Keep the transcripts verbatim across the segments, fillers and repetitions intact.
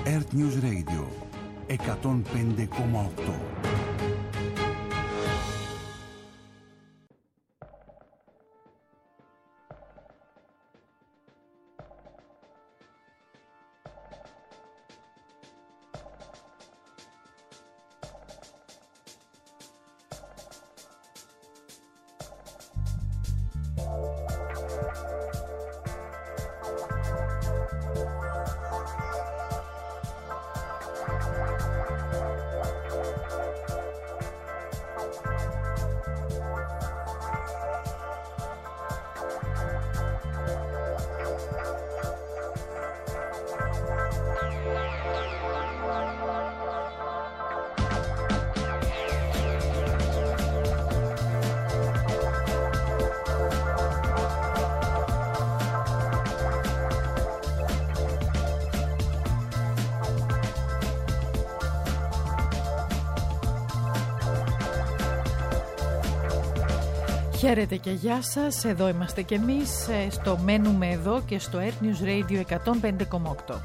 Earth News Radio εκατόν πέντε κόμμα οκτώ. Χαίρετε και γεια σας, εδώ είμαστε κι εμείς στο Μένουμε Εδώ και στο Earth News Radio εκατόν πέντε κόμμα οκτώ.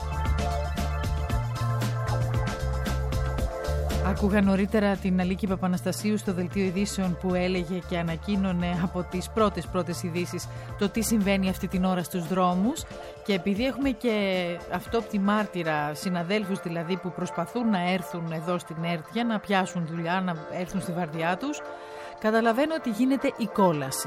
Άκουγα νωρίτερα την Αλίκη Παπαναστασίου στο Δελτίο Ειδήσεων που έλεγε και ανακοίνωνε από τις πρώτες πρώτες ειδήσεις το τι συμβαίνει αυτή την ώρα στους δρόμους, και επειδή έχουμε και αυτόπτη μάρτυρα, συναδέλφους δηλαδή που προσπαθούν να έρθουν εδώ στην ΕΡΤ για να πιάσουν δουλειά, να έρθουν στη βαρδιά τους, καταλαβαίνω ότι γίνεται η κόλαση.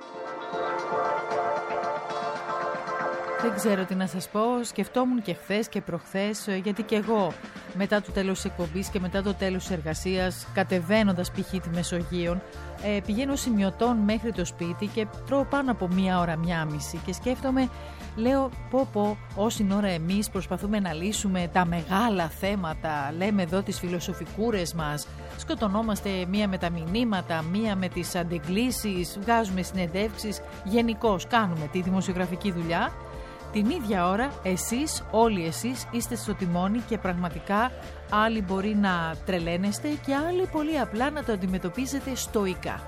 Δεν ξέρω τι να σας πω, σκεφτόμουν και χθες και προχθές, γιατί και εγώ μετά το τέλος της εκπομπής και μετά το τέλος της εργασίας, κατεβαίνοντας π.χ. τη Μεσογείων, ε, πηγαίνω σημειωτών μέχρι το σπίτι και τρώω πάνω από μία ώρα, μία μισή, και σκέφτομαι, λέω πω πω, όση ώρα εμείς προσπαθούμε να λύσουμε τα μεγάλα θέματα, λέμε εδώ τις φιλοσοφικούρες μας, σκοτωνόμαστε μία με τα μηνύματα, μία με τις αντεγκλήσεις, βγάζουμε συνεντεύξεις, γενικώς κάνουμε τη δημοσιογραφική δουλειά. Την ίδια ώρα εσείς, όλοι εσείς είστε στο τιμόνι και πραγματικά άλλοι μπορεί να τρελαίνεστε και άλλοι πολύ απλά να το αντιμετωπίζετε στοικά.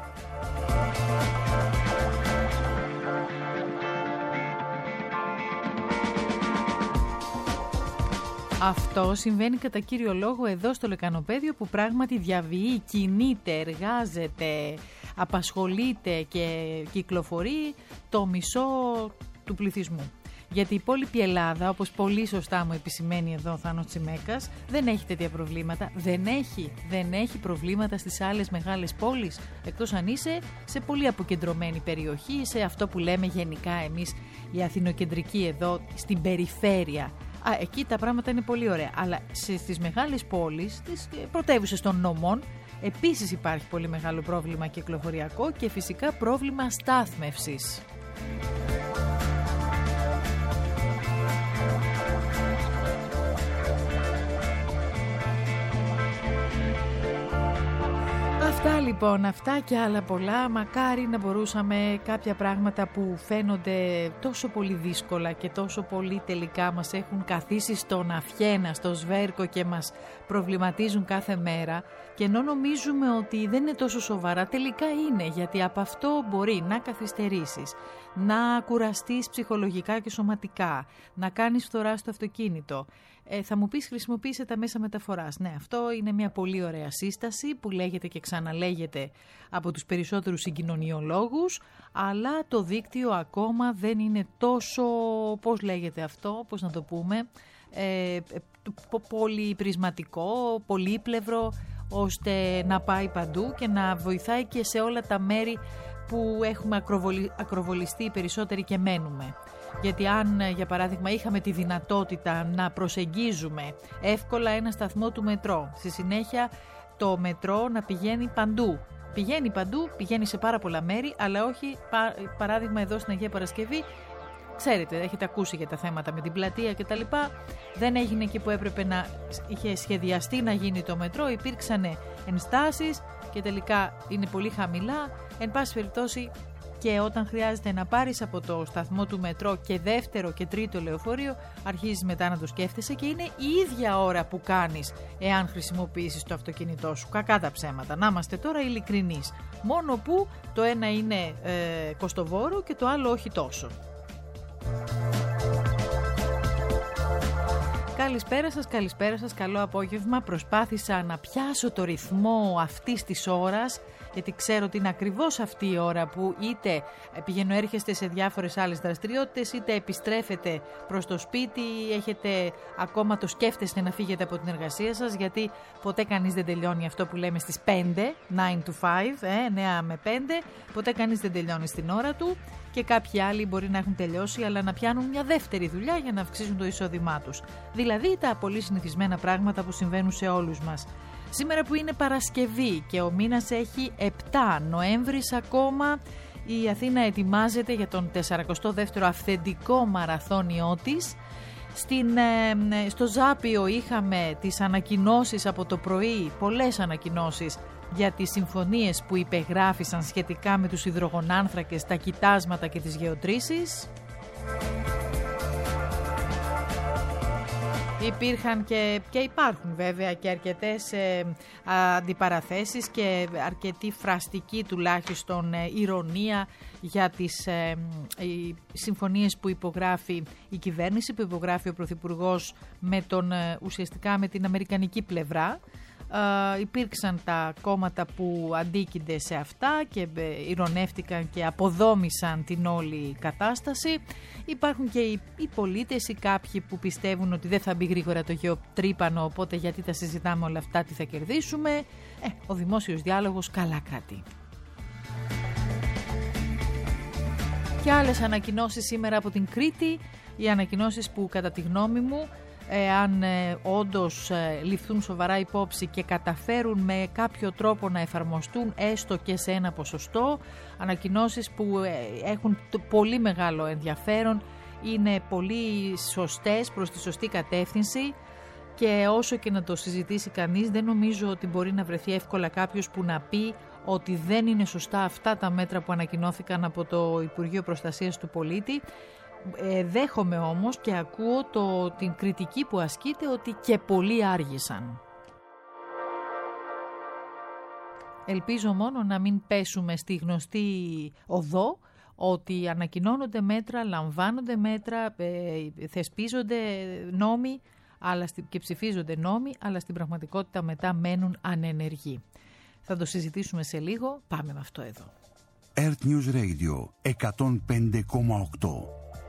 Αυτό συμβαίνει κατά κύριο λόγο εδώ στο Λεκανοπαίδιο, που πράγματι διαβιεί, κινείται, εργάζεται, απασχολείται και κυκλοφορεί το μισό του πληθυσμού. Γιατί η υπόλοιπη Ελλάδα, όπως πολύ σωστά μου επισημαίνει εδώ ο Θάνος Τσιμέκας, δεν έχει τέτοια προβλήματα. Δεν έχει, δεν έχει προβλήματα στις άλλες μεγάλες πόλεις, εκτός αν είσαι σε πολύ αποκεντρωμένη περιοχή, σε αυτό που λέμε γενικά εμείς η αθηνοκεντρική εδώ, στην περιφέρεια. Α, εκεί τα πράγματα είναι πολύ ωραία. Αλλά στις μεγάλες πόλεις, στις πρωτεύουσες των νομών, επίσης υπάρχει πολύ μεγάλο πρόβλημα κυκλοφοριακό και φυσικά πρόβλημα στάθμευσης. Αυτά λοιπόν, αυτά και άλλα πολλά. Μακάρι να μπορούσαμε κάποια πράγματα που φαίνονται τόσο πολύ δύσκολα και τόσο πολύ τελικά μας έχουν καθίσει στον αυχένα, στο σβέρκο και μας προβληματίζουν κάθε μέρα, και ενώ νομίζουμε ότι δεν είναι τόσο σοβαρά, τελικά είναι, γιατί από αυτό μπορεί να καθυστερήσεις, να κουραστείς ψυχολογικά και σωματικά, να κάνεις φθορά στο αυτοκίνητο. Ε, θα μου πεις, χρησιμοποίησε τα μέσα μεταφοράς. Ναι, αυτό είναι μια πολύ ωραία σύσταση που λέγεται και ξαναλέγεται από τους περισσότερους συγκοινωνιολόγους, αλλά το δίκτυο ακόμα δεν είναι τόσο, πώς λέγεται αυτό, πώς να το πούμε, ε, πολυπρισματικό, πολύπλευρο, ώστε να πάει παντού και να βοηθάει και σε όλα τα μέρη που έχουμε ακροβολι, ακροβολιστεί περισσότεροι και μένουμε. Γιατί αν, για παράδειγμα, είχαμε τη δυνατότητα να προσεγγίζουμε εύκολα ένα σταθμό του μετρό, στη συνέχεια το μετρό να πηγαίνει παντού. Πηγαίνει παντού, πηγαίνει σε πάρα πολλά μέρη, αλλά όχι, παράδειγμα εδώ στην Αγία Παρασκευή, ξέρετε, έχετε ακούσει για τα θέματα με την πλατεία κτλ. Δεν έγινε εκεί που έπρεπε να είχε σχεδιαστεί να γίνει το μετρό, υπήρξαν ενστάσεις και τελικά είναι πολύ χαμηλά. Εν πάση περιπτώσει, και όταν χρειάζεται να πάρεις από το σταθμό του μετρό και δεύτερο και τρίτο λεωφορείο, αρχίζεις μετά να το σκέφτεσαι και είναι η ίδια ώρα που κάνεις εάν χρησιμοποιήσεις το αυτοκίνητό σου. Κακά τα ψέματα, να είμαστε τώρα ειλικρινείς. Μόνο που το ένα είναι ε, κοστοβόρο και το άλλο όχι τόσο. Καλησπέρα σας, καλησπέρα σας, καλό απόγευμα. Προσπάθησα να πιάσω το ρυθμό αυτής της ώρας, γιατί ξέρω ότι είναι ακριβώς αυτή η ώρα που είτε πηγαίνω έρχεστε σε διάφορες άλλες δραστηριότητες, είτε επιστρέφετε προς το σπίτι, έχετε ακόμα το σκέφτεστε να φύγετε από την εργασία σας, γιατί ποτέ κανείς δεν τελειώνει αυτό που λέμε στις πέντε, nine to five, ε, εννιά με πέντε, ποτέ κανείς δεν τελειώνει στην ώρα του. Και κάποιοι άλλοι μπορεί να έχουν τελειώσει, αλλά να πιάνουν μια δεύτερη δουλειά για να αυξήσουν το εισόδημά τους. Δηλαδή τα πολύ συνηθισμένα πράγματα που συμβαίνουν σε όλους μας. Σήμερα που είναι Παρασκευή και ο μήνας έχει επτά, Νοέμβρης ακόμα, η Αθήνα ετοιμάζεται για τον σαρανταεστό δεύτερο αυθεντικό μαραθώνιό της. Στην, ε, στο Ζάπιο είχαμε τις ανακοινώσεις από το πρωί, πολλές ανακοινώσεις για τις συμφωνίες που υπεγράφησαν σχετικά με τους υδρογονάνθρακες, τα κοιτάσματα και τις γεωτρήσεις. Υπήρχαν και, και υπάρχουν βέβαια και αρκετές ε, αντιπαραθέσεις και αρκετή φραστική τουλάχιστον ε, ηρωνία για τις ε, οι συμφωνίες που υπογράφει η κυβέρνηση, που υπογράφει ο Πρωθυπουργός με τον, ε, ουσιαστικά με την αμερικανική πλευρά. Uh, υπήρξαν τα κόμματα που αντίκυνται σε αυτά και ε, ηρωνεύτηκαν και αποδόμησαν την όλη κατάσταση. Υπάρχουν και οι, οι πολίτες ή κάποιοι που πιστεύουν ότι δεν θα μπει γρήγορα το γεωτρύπανο, οπότε γιατί τα συζητάμε όλα αυτά, τι θα κερδίσουμε. Ε, ο δημόσιος διάλογος καλά κρατεί. Και άλλες ανακοινώσεις σήμερα από την Κρήτη, οι ανακοινώσεις που κατά τη γνώμη μου, αν ε, όντως ε, ληφθούν σοβαρά υπόψη και καταφέρουν με κάποιο τρόπο να εφαρμοστούν έστω και σε ένα ποσοστό, ανακοινώσεις που ε, έχουν το πολύ μεγάλο ενδιαφέρον, είναι πολύ σωστές, προς τη σωστή κατεύθυνση, και όσο και να το συζητήσει κανείς, δεν νομίζω ότι μπορεί να βρεθεί εύκολα κάποιος που να πει ότι δεν είναι σωστά αυτά τα μέτρα που ανακοινώθηκαν από το Υπουργείο Προστασίας του Πολίτη. Ε, δέχομαι όμως και ακούω το, την κριτική που ασκείται ότι και πολλοί άργησαν. Ελπίζω μόνο να μην πέσουμε στη γνωστή οδό ότι ανακοινώνονται μέτρα, λαμβάνονται μέτρα, ε, θεσπίζονται νόμοι αλλά, και ψηφίζονται νόμοι, αλλά στην πραγματικότητα μετά μένουν ανενεργοί. Θα το συζητήσουμε σε λίγο, πάμε με αυτό εδώ. Earth News Radio εκατόν πέντε κόμμα οκτώ.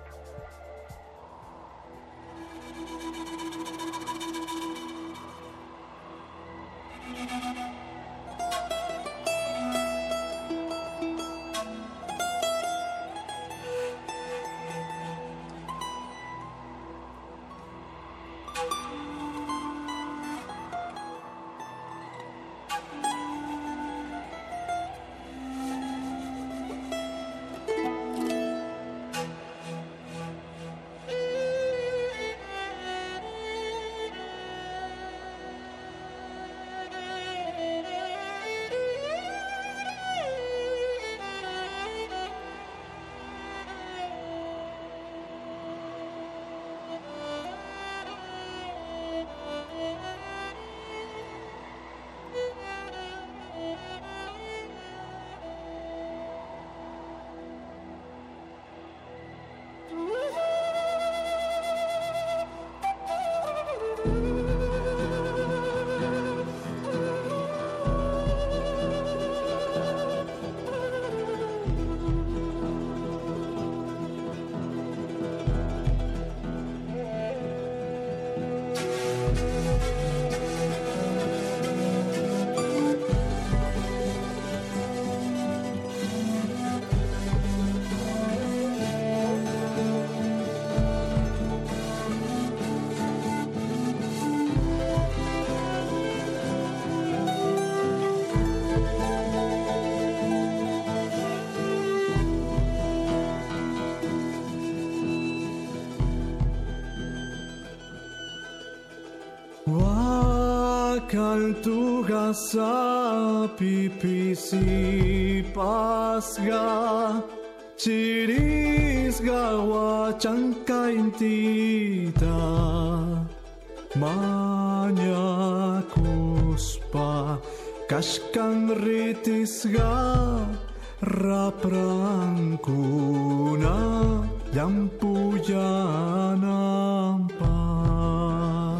Kaltuga sapi pisi pasga chirisga wachanka intita manya kuspa kashkan ritisga raprankuna yampuyanampa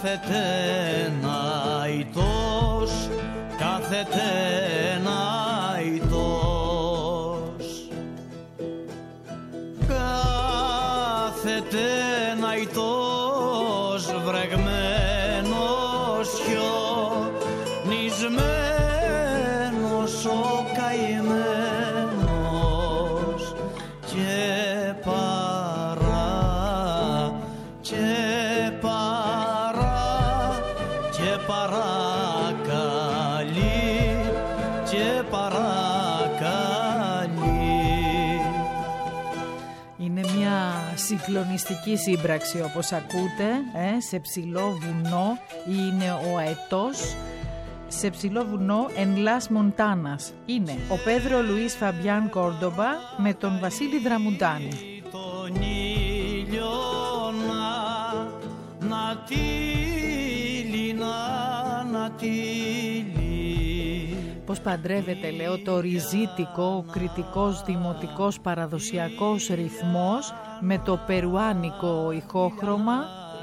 κάθεται ναητός, κάθεται ναητός, κάθεται ναητός βρεγμένος, χιονισμένος ο καημένος και παρά, και παρά, και παρακαλεί, και παρακαλεί. Είναι μια συγκλονιστική σύμπραξη όπως ακούτε, ε, σε ψηλό βουνό, είναι ο αετός, σε ψηλό βουνό εν Λας Μοντάνας. Είναι ο Πέδρο Λουίς Φαμπιάν Κόρντομπα με τον Βασίλη Δραμουντάνη. Τον ήλιο να, να τύλει, να, να τύλει. Πώς παντρεύεται, λέω, το ριζίτικο, ο κριτικός, δημοτικός, παραδοσιακός ρυθμός με το περουάνικο ηχόχρωμα.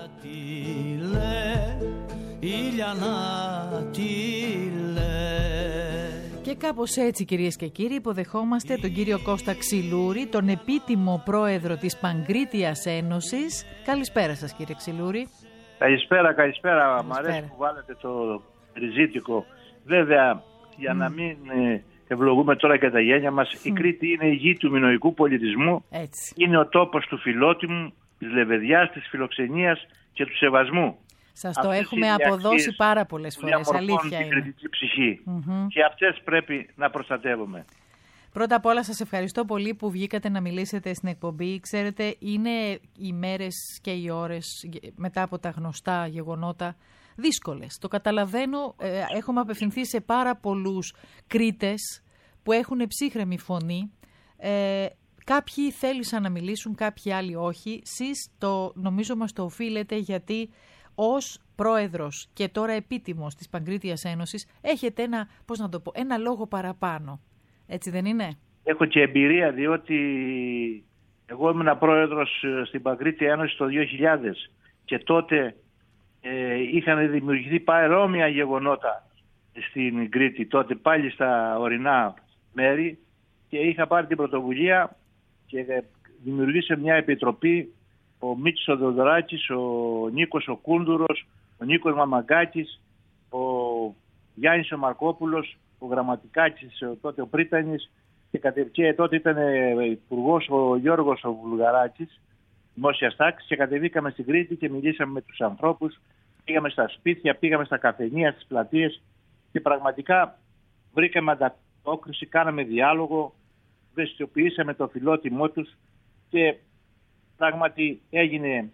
Και κάπως έτσι, κυρίες και κύριοι, υποδεχόμαστε τον κύριο Κώστα Ξυλούρη, τον επίτιμο πρόεδρο της Παγκρίτιας Ένωσης. Καλησπέρα σας, κύριε Ξυλούρη. Καλησπέρα, καλησπέρα. Μ' αρέσει που βάλετε το ριζίτικο. Βέβαια, για mm. να μην ευλογούμε τώρα και τα γένια μας, mm. η Κρήτη είναι η γη του μινωικού πολιτισμού. Έτσι. Είναι ο τόπος του φιλότιμου, της λεβεδιάς, της φιλοξενίας και του σεβασμού. Σας το έχουμε αποδώσει πάρα πολλές φορές, αλήθεια είναι. Την κριτική ψυχή. Mm-hmm. Και αυτές πρέπει να προστατεύουμε. Πρώτα απ' όλα σας ευχαριστώ πολύ που βγήκατε να μιλήσετε στην εκπομπή. Ξέρετε, είναι οι μέρες και οι ώρες μετά από τα γνωστά γεγονότα δύσκολες. Το καταλαβαίνω, ε, έχουμε απευθυνθεί σε πάρα πολλούς Κρήτες που έχουν ψύχρεμη φωνή. Ε, κάποιοι θέλησαν να μιλήσουν, κάποιοι άλλοι όχι. Σεις το νομίζω μας το οφείλετε, γιατί ως πρόεδρος και τώρα επίτιμος της Παγκρίτιας Ένωσης έχετε ένα, πώς να το πω, ένα λόγο παραπάνω. Έτσι δεν είναι? Έχω και εμπειρία, διότι εγώ ήμουν πρόεδρος στην Παγκρίτια Ένωση το δύο χιλιάδες και τότε ε, είχαν δημιουργηθεί παρόμοια γεγονότα στην Κρήτη, τότε πάλι στα ορεινά μέρη, και είχα πάρει την πρωτοβουλία και δημιουργήσε μια επιτροπή, ο Μίτσος ο Δοδωράκης, ο Νίκος ο Κούντουρος, ο Νίκος Μαμαγκάκης, ο Γιάννης ο Μαρκόπουλος, ο Γραμματικάκης, τότε ο Πρίτανης, και, κατε... και τότε ήταν υπουργός ο Γιώργος ο Βουλγαράκης, δημόσιας τάξης, και κατεβήκαμε στην Κρήτη και μιλήσαμε με τους ανθρώπους, πήγαμε στα σπίτια, πήγαμε στα καφενεία, στις πλατείες και πραγματικά βρήκαμε ανταπόκριση, κάναμε διάλογο, ευαισθητοποιήσαμε το φιλότιμό τους και πράγματι έγινε.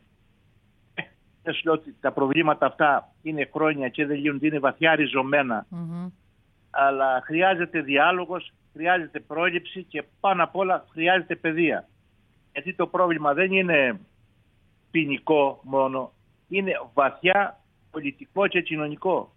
Δεν σου λέω ότι τα προβλήματα αυτά είναι χρόνια και δεν λύνονται, είναι βαθιά ριζωμένα. Mm-hmm. Αλλά χρειάζεται διάλογος, χρειάζεται πρόληψη και πάνω απ' όλα χρειάζεται παιδεία. Γιατί το πρόβλημα δεν είναι ποινικό μόνο, είναι βαθιά πολιτικό και κοινωνικό.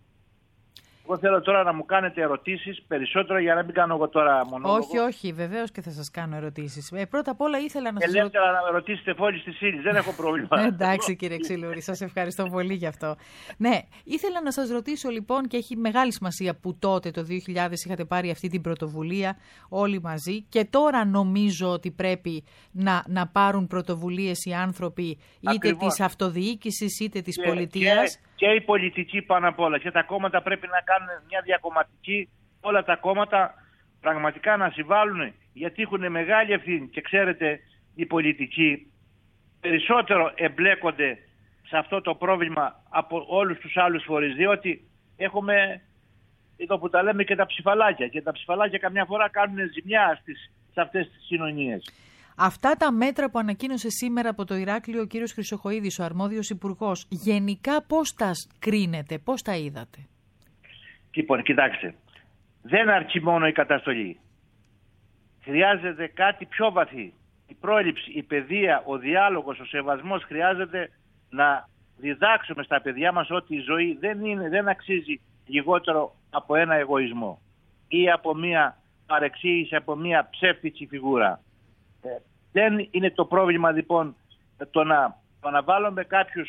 Εγώ θέλω τώρα να μου κάνετε ερωτήσεις περισσότερο, για να μην κάνω εγώ τώρα μονόλογο. Όχι, όχι, βεβαίως και θα σας κάνω ερωτήσεις. Ε, πρώτα απ' όλα ήθελα να σας ρωτήσω. Ελεύθερα να με ρωτήσετε φόλης της ύλης, δεν έχω πρόβλημα. Εντάξει, κύριε Ξυλούρη, σας ευχαριστώ πολύ γι' αυτό. Ναι, ήθελα να σας ρωτήσω λοιπόν, και έχει μεγάλη σημασία που τότε το δύο χιλιάδες είχατε πάρει αυτή την πρωτοβουλία όλοι μαζί, και τώρα νομίζω ότι πρέπει να, να πάρουν πρωτοβουλίες οι άνθρωποι, είτε ακριβώς της αυτοδιοίκησης είτε της και, πολιτείας. Και, και οι πολιτικοί πάνω απ' όλα. Και τα κόμματα πρέπει να κάνουν μια διακομματική, όλα τα κόμματα πραγματικά να συμβάλλουν, γιατί έχουν μεγάλη ευθύνη. Και ξέρετε, οι πολιτικοί περισσότερο εμπλέκονται σε αυτό το πρόβλημα από όλους τους άλλους φορείς, διότι έχουμε εδώ που τα λέμε και τα ψηφαλάκια, και τα ψηφαλάκια καμιά φορά κάνουν ζημιά στις, σε αυτές τις κοινωνίες. Αυτά τα μέτρα που ανακοίνωσε σήμερα από το Ηράκλειο ο κύριος Χρυσοχοΐδης, ο αρμόδιος υπουργός, γενικά πώς τα κρίνετε, πώς τα είδατε? Λοιπόν, κοιτάξτε, δεν αρκεί μόνο η καταστολή. Χρειάζεται κάτι πιο βαθύ. Η πρόληψη, η παιδεία, ο διάλογος, ο σεβασμός. Χρειάζεται να διδάξουμε στα παιδιά μας ότι η ζωή δεν, είναι, δεν αξίζει λιγότερο από ένα εγωισμό ή από μια παρεξήγηση, από μια ψεύτικη φιγούρα. Ε, δεν είναι το πρόβλημα λοιπόν το να, το να βάλουμε κάποιους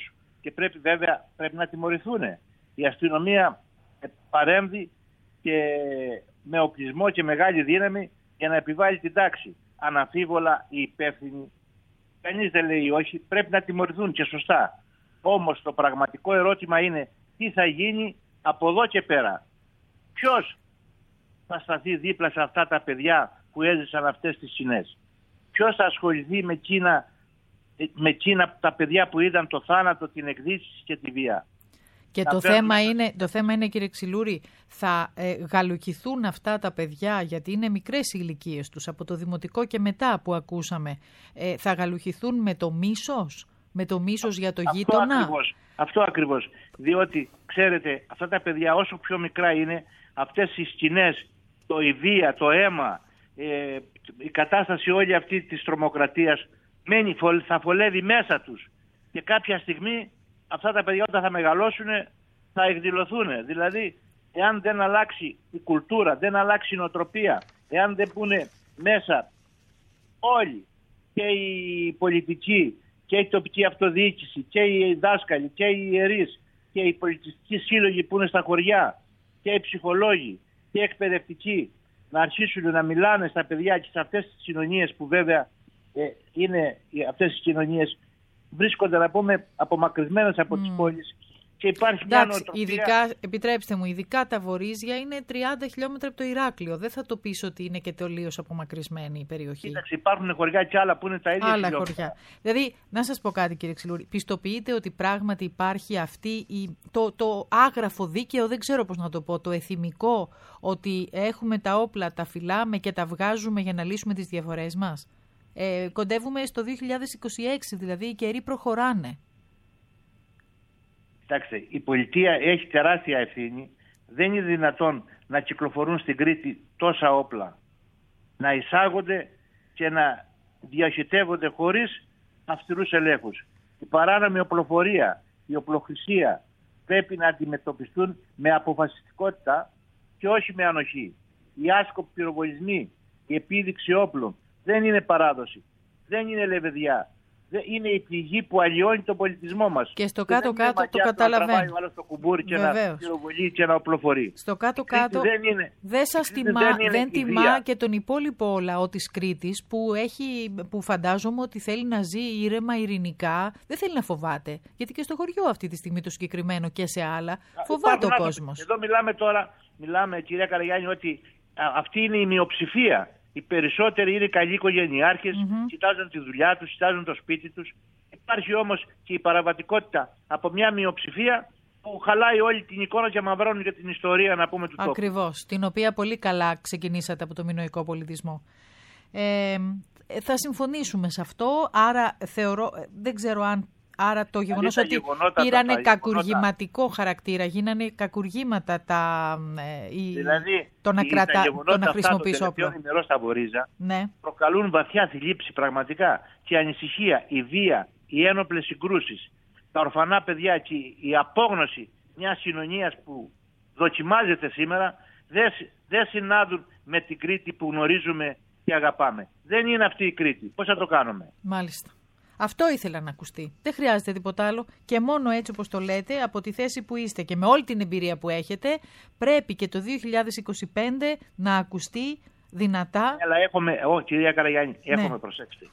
και πρέπει βέβαια πρέπει να τιμωρηθούν. Η αστυνομία παρέμβει και με οπλισμό και μεγάλη δύναμη για να επιβάλλει την τάξη. Αναμφίβολα οι υπεύθυνοι, κανείς δεν λέει όχι, πρέπει να τιμωρηθούν και σωστά. Όμως το πραγματικό ερώτημα είναι τι θα γίνει από εδώ και πέρα. Ποιος θα σταθεί δίπλα σε αυτά τα παιδιά που έζησαν αυτές τις σκηνές. Ποιος θα ασχοληθεί με εκείνα, με εκείνα τα παιδιά που είδαν το θάνατο, την εκδίκηση και τη βία. Και το θέμα, είναι, το θέμα είναι, κύριε Ξυλούρη, θα ε, γαλουχηθούν αυτά τα παιδιά, γιατί είναι μικρές οι ηλικίες τους, από το δημοτικό και μετά που ακούσαμε, ε, θα γαλουχηθούν με το μίσος, με το μίσος για το αυτό γείτονα. Ακριβώς, αυτό ακριβώς, διότι ξέρετε αυτά τα παιδιά όσο πιο μικρά είναι, αυτές οι σκηνές, το η βία, το αίμα, ε, η κατάσταση όλη αυτή της τρομοκρατίας μένει, θα φολεύει μέσα τους και κάποια στιγμή αυτά τα παιδιά όταν θα μεγαλώσουν θα εκδηλωθούν. Δηλαδή, εάν δεν αλλάξει η κουλτούρα, δεν αλλάξει η νοοτροπία, εάν δεν πούνε μέσα όλοι, και οι πολιτικοί, και η τοπική αυτοδιοίκηση, και οι δάσκαλοι, και οι ιερείς, και οι πολιτιστικοί σύλλογοι που είναι στα χωριά, και οι ψυχολόγοι, και οι εκπαιδευτικοί, να αρχίσουν να μιλάνε στα παιδιά και σε αυτές τις κοινωνίες που βέβαια ε, είναι αυτές τις κοινωνίες βρίσκονται, να πούμε, απομακρυσμένες από mm. τις πόλεις και υπάρχει μια νοοτροπία. Ειδικά, επιτρέψτε μου, ειδικά τα Βορίζια είναι τριάντα χιλιόμετρα από το Ηράκλειο. Δεν θα το πεις ότι είναι και τελείως απομακρυσμένη η περιοχή. Κοίταξε, υπάρχουν χωριά και άλλα που είναι τα ίδια άλλα χιλιόμετρα. Χωριά. Δηλαδή, να σας πω κάτι, κύριε Ξυλούρη, πιστοποιείτε ότι πράγματι υπάρχει αυτή η, το, το άγραφο δίκαιο, δεν ξέρω πώς να το πω, το εθιμικό, ότι έχουμε τα όπλα, τα φυλάμε και τα βγάζουμε για να λύσουμε τις διαφορές μας. Ε, κοντεύουμε στο δύο χιλιάδες είκοσι έξι, δηλαδή οι καιροί προχωράνε. Κοιτάξτε, η πολιτεία έχει τεράστια ευθύνη. Δεν είναι δυνατόν να κυκλοφορούν στην Κρήτη τόσα όπλα, να εισάγονται και να διοχετεύονται χωρίς αυστηρούς ελέγχους. Η παράνομη οπλοφορία, η οπλοχρησία πρέπει να αντιμετωπιστούν με αποφασιστικότητα και όχι με ανοχή. Οι άσκοποι πυροβολισμοί, η επίδειξη όπλων δεν είναι παράδοση, δεν είναι λεβεδιά. Είναι η πηγή που αλλοιώνει τον πολιτισμό μας. Και στο κάτω-κάτω το καταλαβαίνω. Να τραβάει ο άλλος το κουμπούρι και Βεβαίως. να πυροβολεί και να οπλοφορεί. Στο κάτω-κάτω δεν, είναι, δεν σας τιμά, δεν, δεν τιμά και τον υπόλοιπο λαό της Κρήτης που, έχει, που φαντάζομαι ότι θέλει να ζει ήρεμα, ειρηνικά. Δεν θέλει να φοβάται. Γιατί και στο χωριό αυτή τη στιγμή το συγκεκριμένο και σε άλλα φοβάται ο κόσμος. Εδώ μιλάμε τώρα, μιλάμε κυρία Καραγιάννη, ότι αυτή είναι η μειοψηφία. Οι περισσότεροι είναι καλοί οικογενειάρχες, mm-hmm. κοιτάζουν τη δουλειά τους, κοιτάζουν το σπίτι τους. Υπάρχει όμως και η παραβατικότητα από μια μειοψηφία που χαλάει όλη την εικόνα και μαυρώνει για την ιστορία, να πούμε, του τόπου. Ακριβώς, την οποία πολύ καλά ξεκινήσατε από το μινωικό πολιτισμό. Ε, θα συμφωνήσουμε σε αυτό, άρα θεωρώ, δεν ξέρω αν... Άρα το γεγονός ότι πήρανε κακουργηματικό χαρακτήρα, γίνανε κακουργήματα τα, ε, η, δηλαδή, το να, κρατά, το να χρησιμοποιείς όπλο. Τα τελευταία στα Βορίζα ναι. προκαλούν βαθιά θλίψη πραγματικά και ανησυχία, η βία, οι ένοπλες συγκρούσεις, τα ορφανά παιδιά και η απόγνωση μιας κοινωνίας που δοκιμάζεται σήμερα δεν, δεν συνάδουν με την Κρήτη που γνωρίζουμε και αγαπάμε. Δεν είναι αυτή η Κρήτη. Πώς θα το κάνουμε? Μάλιστα. Αυτό ήθελα να ακουστεί. Δεν χρειάζεται τίποτα άλλο. Και μόνο έτσι όπως το λέτε, από τη θέση που είστε και με όλη την εμπειρία που έχετε, πρέπει και το δύο χιλιάδες είκοσι πέντε να ακουστεί δυνατά. Αλλά έχουμε, εγώ κυρία Καραγιάννη, έχουμε, ναι. προσέξτε.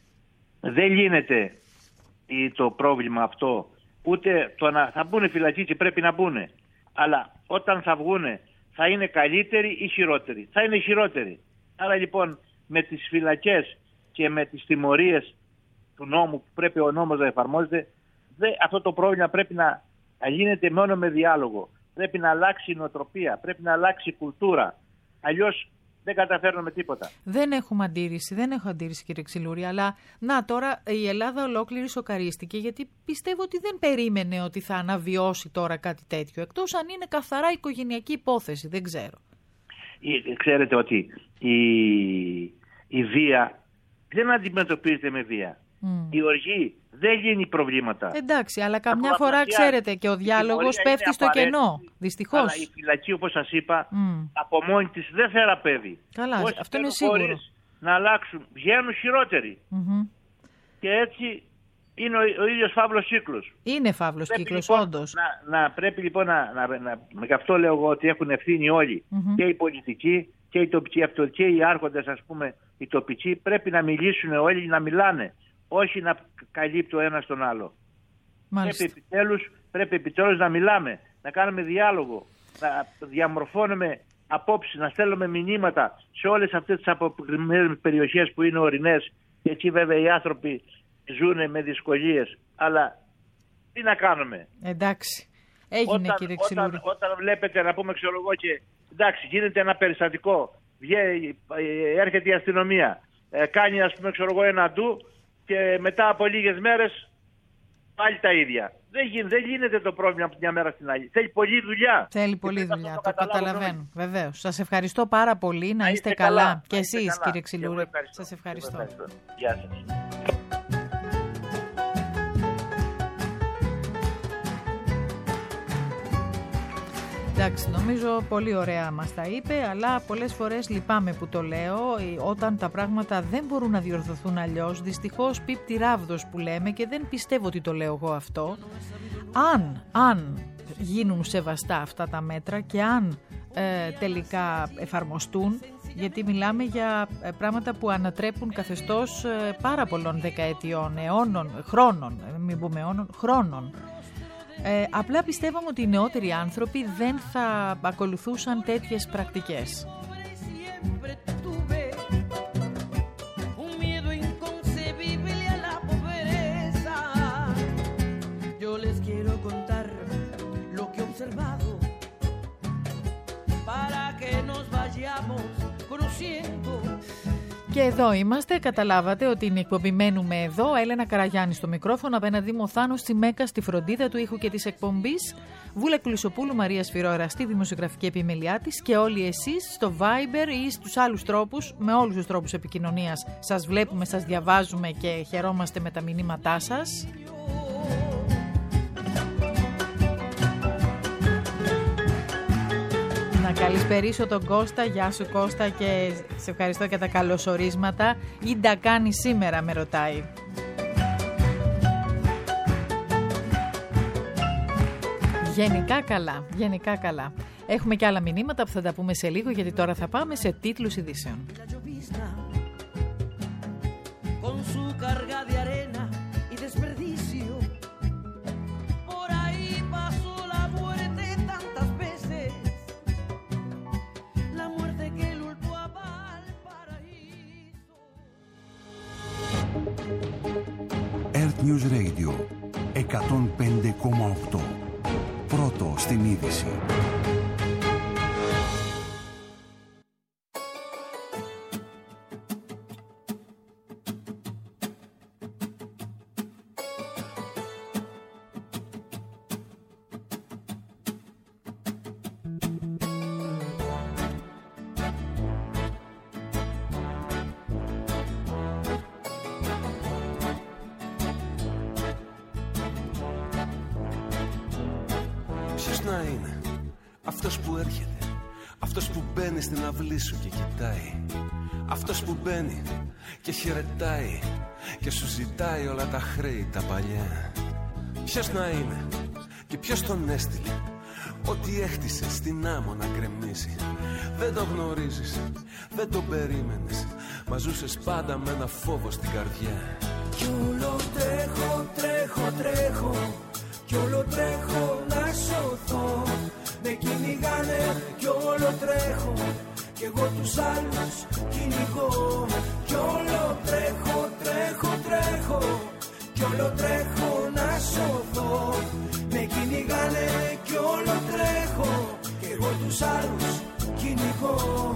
Δεν λύνεται το πρόβλημα αυτό, ούτε το να θα μπουν φυλακοί και πρέπει να μπουν. Αλλά όταν θα βγουν θα είναι καλύτεροι ή χειρότεροι? Θα είναι χειρότεροι. Άρα λοιπόν με τις φυλακές και με τις τιμωρίες του νόμου που πρέπει ο νόμος να εφαρμόζεται, δε, αυτό το πρόβλημα πρέπει να, να γίνεται μόνο με διάλογο. Πρέπει να αλλάξει η νοοτροπία, πρέπει να αλλάξει η κουλτούρα. Αλλιώς δεν καταφέρνουμε τίποτα. Δεν έχουμε αντίρρηση, δεν έχω αντίρρηση κύριε Ξυλούρη, αλλά να τώρα η Ελλάδα ολόκληρη σοκαρίστηκε, γιατί πιστεύω ότι δεν περίμενε ότι θα αναβιώσει τώρα κάτι τέτοιο, εκτός αν είναι καθαρά οικογενειακή υπόθεση, δεν ξέρω. Ξέρετε ότι η, η βία δεν αντιμετωπίζεται με βία. Mm. Η οργή δεν λύνει προβλήματα. Εντάξει, αλλά καμιά φορά ξέρετε και ο διάλογος πέφτει στο κενό. Δυστυχώς. Αλλά η φυλακή, όπως σας είπα, mm. από μόνη της δεν θεραπεύει. Καλά, όσοι αυτό είναι σίγουρο. Να αλλάξουν, βγαίνουν χειρότεροι. Mm-hmm. Και έτσι είναι ο, ο ίδιος φαύλος κύκλος. Είναι φαύλος πρέπει, κύκλος, λοιπόν, όντως. Να, να, πρέπει λοιπόν να, να, να, με αυτό λέω εγώ ότι έχουν ευθύνη όλοι, mm-hmm. και οι πολιτικοί και οι τοπικοί αυτοί και οι άρχοντες, ας πούμε, οι τοπικοί, πρέπει να μιλήσουν όλοι, να μιλάνε, όχι να καλύπτει ο ένας τον άλλο. Πρέπει επιτέλους, πρέπει επιτέλους να μιλάμε, να κάνουμε διάλογο, να διαμορφώνουμε απόψεις, να στέλνουμε μηνύματα σε όλες αυτές τις απομακρυσμένες περιοχές που είναι ορεινές, και εκεί βέβαια οι άνθρωποι ζουν με δυσκολίες. Αλλά τι να κάνουμε. Εντάξει, έγινε όταν, κύριε Ξυλούρη. Όταν, όταν βλέπετε, να πούμε, ξέρω εγώ, και εντάξει, γίνεται ένα περιστατικό, βγαίνει, έρχεται η αστυνομία, κάνει, ας πούμε, ξέρω εγώ, ένα ντου, και μετά από λίγες μέρες πάλι τα ίδια. Δεν γίνεται, δεν γίνεται το πρόβλημα από μια μέρα στην άλλη. Θέλει πολλή δουλειά. Θέλει πολλή δουλειά, το, το καταλαβαίνω. Βεβαίως. Σας ευχαριστώ πάρα πολύ. Να, να είστε, είστε καλά. καλά. Και εσείς, καλά, κύριε Ξυλούρη. Σας ευχαριστώ. ευχαριστώ. Γεια σας. Εντάξει, νομίζω πολύ ωραία μας τα είπε, αλλά πολλές φορές λυπάμαι που το λέω, όταν τα πράγματα δεν μπορούν να διορθωθούν αλλιώς. Δυστυχώς πίπτει ράβδος που λέμε, και δεν πιστεύω ότι το λέω εγώ αυτό. Αν, αν γίνουν σεβαστά αυτά τα μέτρα και αν ε, τελικά εφαρμοστούν, γιατί μιλάμε για ε, πράγματα που ανατρέπουν καθεστώς ε, πάρα πολλών δεκαετιών, αιώνων, χρόνων, μην πούμε αιώνων, χρόνων. Ε, απλά πιστεύαμε ότι οι νεότεροι άνθρωποι δεν θα ακολουθούσαν τέτοιες πρακτικές. Και εδώ είμαστε, καταλάβατε ότι είναι εκπομπημένουμε εδώ. Έλενα Καραγιάννη στο μικρόφωνο, απέναντί μου ο Θάνος Τσιμέκα στη φροντίδα του ήχου και της εκπομπής, Βούλα Κλεισοπούλου, Μαρία Σφυρόερα στη δημοσιογραφική επιμελιά της, και όλοι εσείς στο Viber ή στους άλλους τρόπους, με όλους τους τρόπους επικοινωνίας. Σας βλέπουμε, σας διαβάζουμε και χαιρόμαστε με τα μηνύματά σας. Να καλησπερίσω τον Κώστα. Γεια σου Κώστα, και σε ευχαριστώ για τα καλωσορίσματα. Ή τα κάνει σήμερα, με ρωτάει. Γενικά καλά, γενικά καλά. Έχουμε και άλλα μηνύματα που θα τα πούμε σε λίγο, γιατί τώρα θα πάμε σε τίτλους ειδήσεων. Earth News Radio εκατόν πέντε κόμμα οκτώ. Πρώτο στην είδηση. Ποιος να είναι αυτός που έρχεται, αυτός που μπαίνει στην αυλή σου και κοιτάει, αυτός που μπαίνει και χαιρετάει και σου ζητάει όλα τα χρέη τα παλιά. Ποιος να είναι και ποιος τον έστειλε, ό,τι έχτισε στην άμμο να γκρεμίσει. Δεν το γνωρίζεις, δεν το περίμενες, μα ζούσες πάντα με ένα φόβο στην καρδιά. Κι όλο τρέχω, τρέχω, τρέχω, κι όλο τρέχω να σωθώ. Με κυνηγάνε κι όλο τρέχω, κι εγώ τους άλλους κυνηγώ. Κι όλο τρέχω, τρέχω, τρέχω, κι όλο τρέχω να σωθώ. Με κυνηγάνε κι όλο τρέχω, κι εγώ τους άλλους κυνηγώ.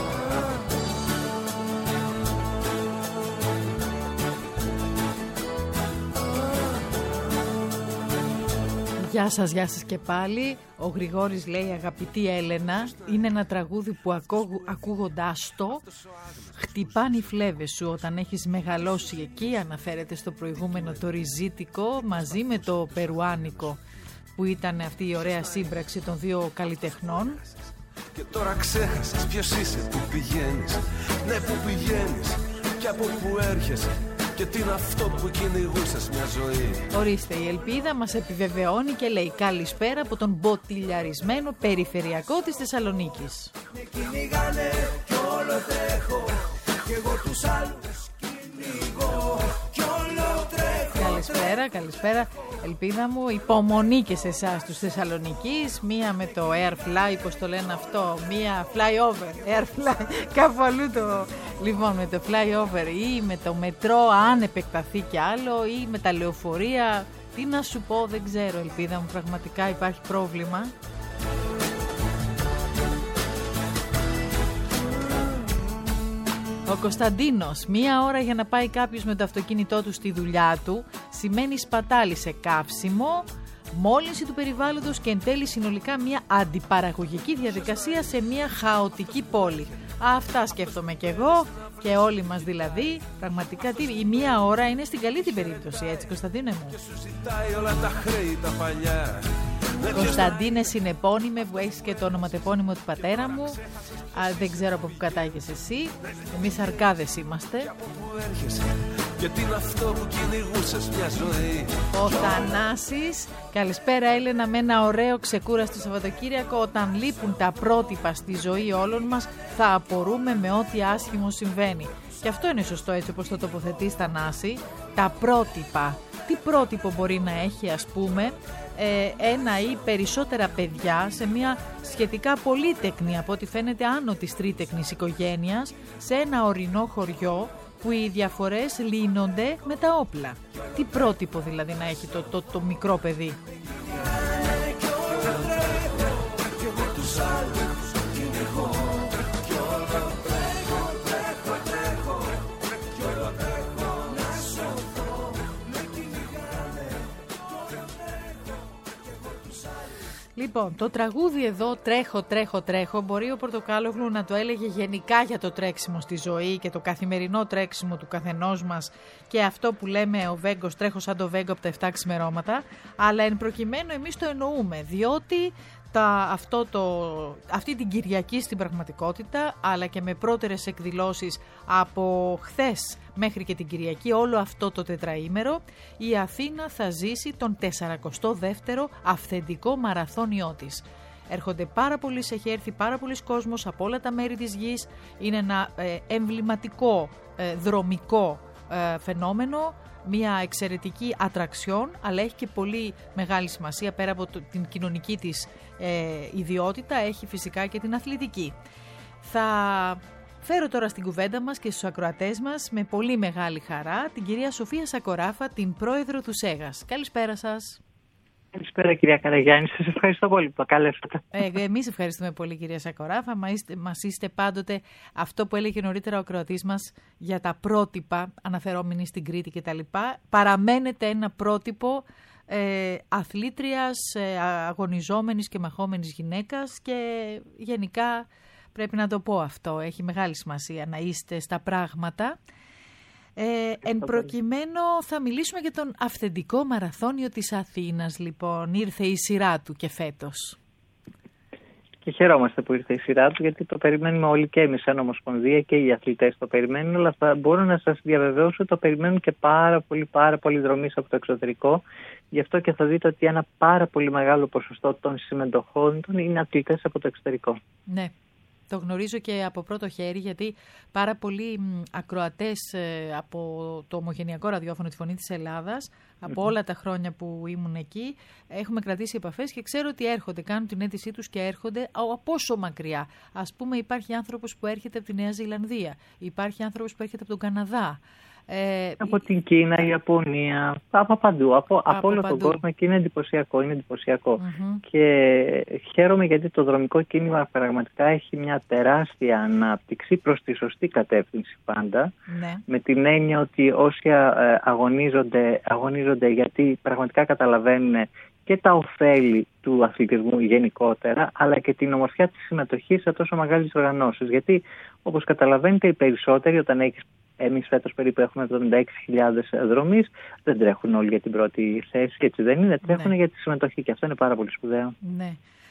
Γεια σας, γεια σας και πάλι. Ο Γρηγόρης λέει: αγαπητή Έλενα, είναι ένα τραγούδι που ακού, ακούγοντάς το χτυπάνε οι φλέβες σου όταν έχεις μεγαλώσει εκεί. Αναφέρεται στο προηγούμενο το ριζίτικο μαζί με το περουάνικο, που ήταν αυτή η ωραία σύμπραξη των δύο καλλιτεχνών. Και τώρα ξέχασες ποιος είσαι, που πηγαίνεις, ναι που πηγαίνεις και από που έρχεσαι. Και τι είναι αυτό που κυνηγούσες μια ζωή. Ορίστε, η Ελπίδα μας επιβεβαιώνει και λέει καλησπέρα από τον μποτιλιαρισμένο περιφερειακό της Θεσσαλονίκης. Με κυνηγάνε κι όλο τρέχω κι εγώ τους άλλους κυνηγώ κι όλο τρέχω. Καλησπέρα, καλησπέρα Ελπίδα μου, υπομονή και σε εσάς τους Θεσσαλονικείς. Μία με το Airfly, πώς το λένε αυτό, μία flyover, Airfly, κάπου αλλού το... Λοιπόν, με το flyover ή με το μετρό αν επεκταθεί κι άλλο ή με τα λεωφορεία. Τι να σου πω, δεν ξέρω Ελπίδα μου, πραγματικά υπάρχει πρόβλημα. Ο Κωνσταντίνος, μία ώρα για να πάει κάποιος με το αυτοκίνητό του στη δουλειά του σημαίνει σπατάλη σε καύσιμο, μόλυνση του περιβάλλοντος και εν τέλει συνολικά μία αντιπαραγωγική διαδικασία σε μία χαοτική πόλη. Αυτά σκέφτομαι κι εγώ και όλοι μας δηλαδή. Πραγματικά τι, η μία ώρα είναι στην καλή την περίπτωση, έτσι Κωνσταντίνε μου. Κωνσταντίνε συνεπώνυμε που έχεις και το ονοματεπώνυμο του πατέρα μου. Α, δεν ξέρω από πού κατάγεσαι εσύ. Εμείς αρκάδες είμαστε. Ο Θανάσης, καλησπέρα Έλενα, με ένα ωραίο ξεκούραστο Σαββατοκύριακο. Όταν λείπουν τα πρότυπα στη ζωή όλων μας θα απορούμε με ό,τι άσχημο συμβαίνει. Και αυτό είναι σωστό έτσι όπως το τοποθετείς Θανάση. Τα πρότυπα. Τι πρότυπο μπορεί να έχει ας πούμε ένα ή περισσότερα παιδιά σε μια σχετικά πολύτεκνη, από ό,τι φαίνεται άνω της τρίτεκνης οικογένειας, σε ένα ορεινό χωριό που οι διαφορές λύνονται με τα όπλα. Τι πρότυπο δηλαδή να έχει το, το, το μικρό παιδί. Λοιπόν, το τραγούδι εδώ «Τρέχω, τρέχω, τρέχω» μπορεί ο Πορτοκάλογλου να το έλεγε γενικά για το τρέξιμο στη ζωή και το καθημερινό τρέξιμο του καθενός μας και αυτό που λέμε ο Βέγκος, τρέχω σαν το Βέγκο από τα εφτά ξημερώματα, αλλά εν προκειμένου εμείς το εννοούμε, διότι τα, αυτό το, αυτή την Κυριακή στην πραγματικότητα, αλλά και με πρώτερες εκδηλώσεις από χθες μέχρι και την Κυριακή, όλο αυτό το τετραήμερο, η Αθήνα θα ζήσει τον τεσσαρακοστό δεύτερο αυθεντικό μαραθώνιό της. Έρχονται πάρα πολλοί, έχει έρθει πάρα πολλοί κόσμος από όλα τα μέρη της γης. Είναι ένα ε, εμβληματικό ε, δρομικό ε, φαινόμενο, μια εξαιρετική ατραξιόν, αλλά έχει και πολύ μεγάλη σημασία πέρα από το, την κοινωνική της ε, ιδιότητα, έχει φυσικά και την αθλητική. Θα φέρω τώρα στην κουβέντα μας και στους ακροατές μας με πολύ μεγάλη χαρά την κυρία Σοφία Σακοράφα, την πρόεδρο του ΣΕΓΑΣ. Καλησπέρα σας. Καλησπέρα κυρία Καραγιάννη, σας ευχαριστώ πολύ που το καλέσατε. Ε, εμείς ευχαριστούμε πολύ κυρία Σακοράφα, μας είστε, μας είστε πάντοτε αυτό που έλεγε νωρίτερα ο ακροατής μας για τα πρότυπα, αναφερόμενοι στην Κρήτη κτλ. Παραμένετε ένα πρότυπο ε, αθλήτριας, ε, αγωνιζόμενης και μαχόμενης γυναίκας και γενικά πρέπει να το πω αυτό, έχει μεγάλη σημασία να είστε στα πράγματα. Ε, εν προκειμένου θα μιλήσουμε για τον αυθεντικό μαραθώνιο της Αθήνας, λοιπόν. Ήρθε η σειρά του και φέτος. Και χαιρόμαστε που ήρθε η σειρά του, γιατί το περιμένουμε όλοι και εμείς σαν Ομοσπονδία και οι αθλητές το περιμένουν, αλλά θα μπορώ να σας διαβεβαιώσω ότι το περιμένουν και πάρα πολύ, πάρα πολύ δρομείς από το εξωτερικό. Γι' αυτό και θα δείτε ότι ένα πάρα πολύ μεγάλο ποσοστό των συμμετοχών είναι αθλητές από το εξωτερικό. Ναι. Το γνωρίζω και από πρώτο χέρι, γιατί πάρα πολλοί ακροατές από το ομογενειακό ραδιόφωνο, τη Φωνή της Ελλάδας, από όλα τα χρόνια που ήμουν εκεί, έχουμε κρατήσει επαφές και ξέρω ότι έρχονται, κάνουν την αίτησή τους και έρχονται από όσο μακριά. Ας πούμε, υπάρχει άνθρωπος που έρχεται από τη Νέα Ζηλανδία, υπάρχει άνθρωπος που έρχεται από τον Καναδά. Ε, από την Κίνα, η Ιαπωνία, από παντού, από, από, από όλο παντού. Τον κόσμο, και είναι εντυπωσιακό, είναι εντυπωσιακό. Mm-hmm. Και χαίρομαι γιατί το δρομικό κίνημα πραγματικά έχει μια τεράστια ανάπτυξη προς τη σωστή κατεύθυνση πάντα, ναι. Με την έννοια ότι όσοι αγωνίζονται, αγωνίζονται γιατί πραγματικά καταλαβαίνουν και τα ωφέλη του αθλητισμού γενικότερα, αλλά και την ομορφιά της συμμετοχής σε τόσο μεγάλες οργανώσεις. Γιατί, όπως καταλαβαίνετε, οι περισσότεροι, όταν έχεις, εμείς φέτος περίπου έχουμε εβδομήντα έξι χιλιάδες δρομείς, δεν τρέχουν όλοι για την πρώτη θέση, έτσι δεν είναι, τρέχουν ναι. για τη συμμετοχή και αυτό είναι πάρα πολύ σπουδαίο. Ναι.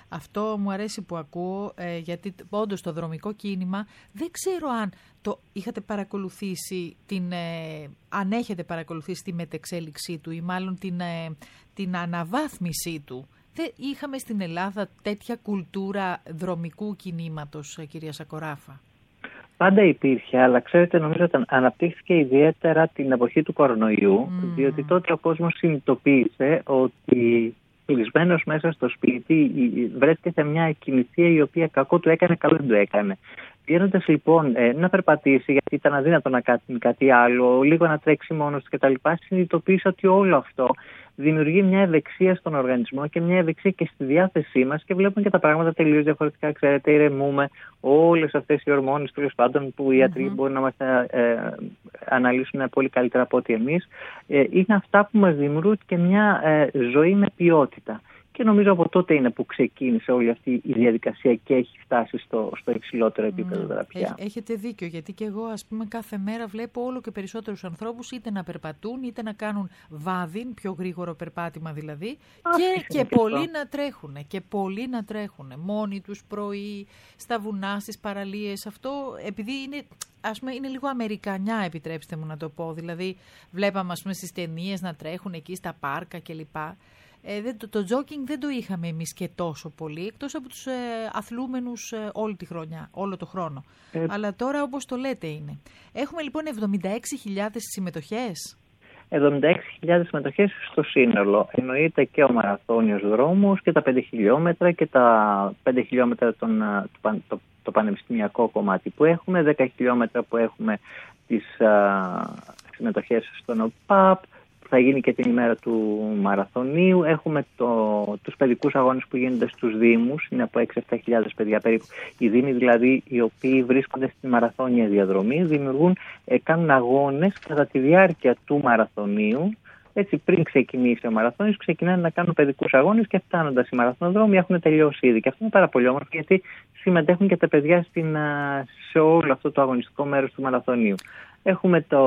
Αυτό μου αρέσει που ακούω, ε, γιατί όντως το δρομικό κίνημα, δεν ξέρω αν το είχατε παρακολουθήσει, την, ε, αν έχετε παρακολουθήσει τη μετεξέλιξή του ή μάλλον την, ε, την αναβάθμισή του. Δεν είχαμε στην Ελλάδα τέτοια κουλτούρα δρομικού κινήματος, κυρία Σακοράφα? Πάντα υπήρχε, αλλά ξέρετε, νομίζω ότι αναπτύχθηκε ιδιαίτερα την εποχή του κορονοϊού, mm. διότι τότε ο κόσμος συνειδητοποίησε ότι κλεισμένος μέσα στο σπίτι βρέθηκε σε μια εκκινησία η οποία κακό του έκανε, καλό δεν του έκανε. Βγαίνοντας λοιπόν ε, να περπατήσει, γιατί ήταν αδύνατο να κάνει κάτι άλλο, λίγο να τρέξει μόνος του κτλ., συνειδητοποίησε ότι όλο αυτό δημιουργεί μια ευεξία στον οργανισμό και μια ευεξία και στη διάθεσή μας και βλέπουμε και τα πράγματα τελείως διαφορετικά. Ξέρετε, ηρεμούμε, όλες αυτές οι ορμόνες τέλος πάντων που οι ιατροί mm-hmm. μπορούν να μας ε, αναλύσουν πολύ καλύτερα από ό,τι εμείς, ε, είναι αυτά που μας δημιουργούν και μια ε, ζωή με ποιότητα. Και νομίζω από τότε είναι που ξεκίνησε όλη αυτή η διαδικασία και έχει φτάσει στο, στο υψηλότερο επίπεδο mm. τώρα πια. Έχετε δίκιο, γιατί και εγώ ας πούμε κάθε μέρα βλέπω όλο και περισσότερους ανθρώπους είτε να περπατούν είτε να κάνουν βάδιν, πιο γρήγορο περπάτημα δηλαδή, Α, και, και πολλοί να τρέχουν και πολλοί να τρέχουν μόνοι τους πρωί, στα βουνά, στις παραλίες. Αυτό επειδή είναι, ας πούμε, είναι λίγο αμερικανιά, επιτρέψτε μου να το πω, δηλαδή βλέπαμε ας πούμε στις ταινίες να τρέχουν εκεί στα πάρκα κλπ. Ε, δεν, το, το jogging δεν το είχαμε εμείς και τόσο πολύ, εκτός από τους ε, αθλούμενους ε, όλη τη χρονιά, όλο το χρόνο. Ε, Αλλά τώρα όπως το λέτε είναι. Έχουμε λοιπόν εβδομήντα έξι χιλιάδες συμμετοχές. εβδομήντα έξι χιλιάδες συμμετοχές στο σύνολο. Εννοείται και ο μαραθώνιος δρόμος και τα πέντε χιλιόμετρα και τα πέντε χιλιόμετρα τον, το, το, το πανεπιστημιακό κομμάτι που έχουμε, δέκα χιλιόμετρα που έχουμε τις α, συμμετοχές στον ΟΠΑΠ, θα γίνει και την ημέρα του μαραθωνίου. Έχουμε το, τους παιδικούς αγώνες που γίνονται στους Δήμους, είναι από έξι με επτά χιλιάδες παιδιά περίπου. Οι Δήμοι δηλαδή, οι οποίοι βρίσκονται στη μαραθώνια διαδρομή, δημιουργούν, ε, κάνουν αγώνες κατά τη διάρκεια του μαραθωνίου. Έτσι, πριν ξεκινήσει ο μαραθώνιος, ξεκινάνε να κάνουν παιδικούς αγώνες και φτάνοντας οι μαραθωνοδρόμοι έχουν τελειώσει ήδη. Και αυτό είναι πάρα πολύ όμορφο, γιατί συμμετέχουν και τα παιδιά στην, σε όλο αυτό το αγωνιστικό μέρος του μαραθωνίου. Έχουμε το,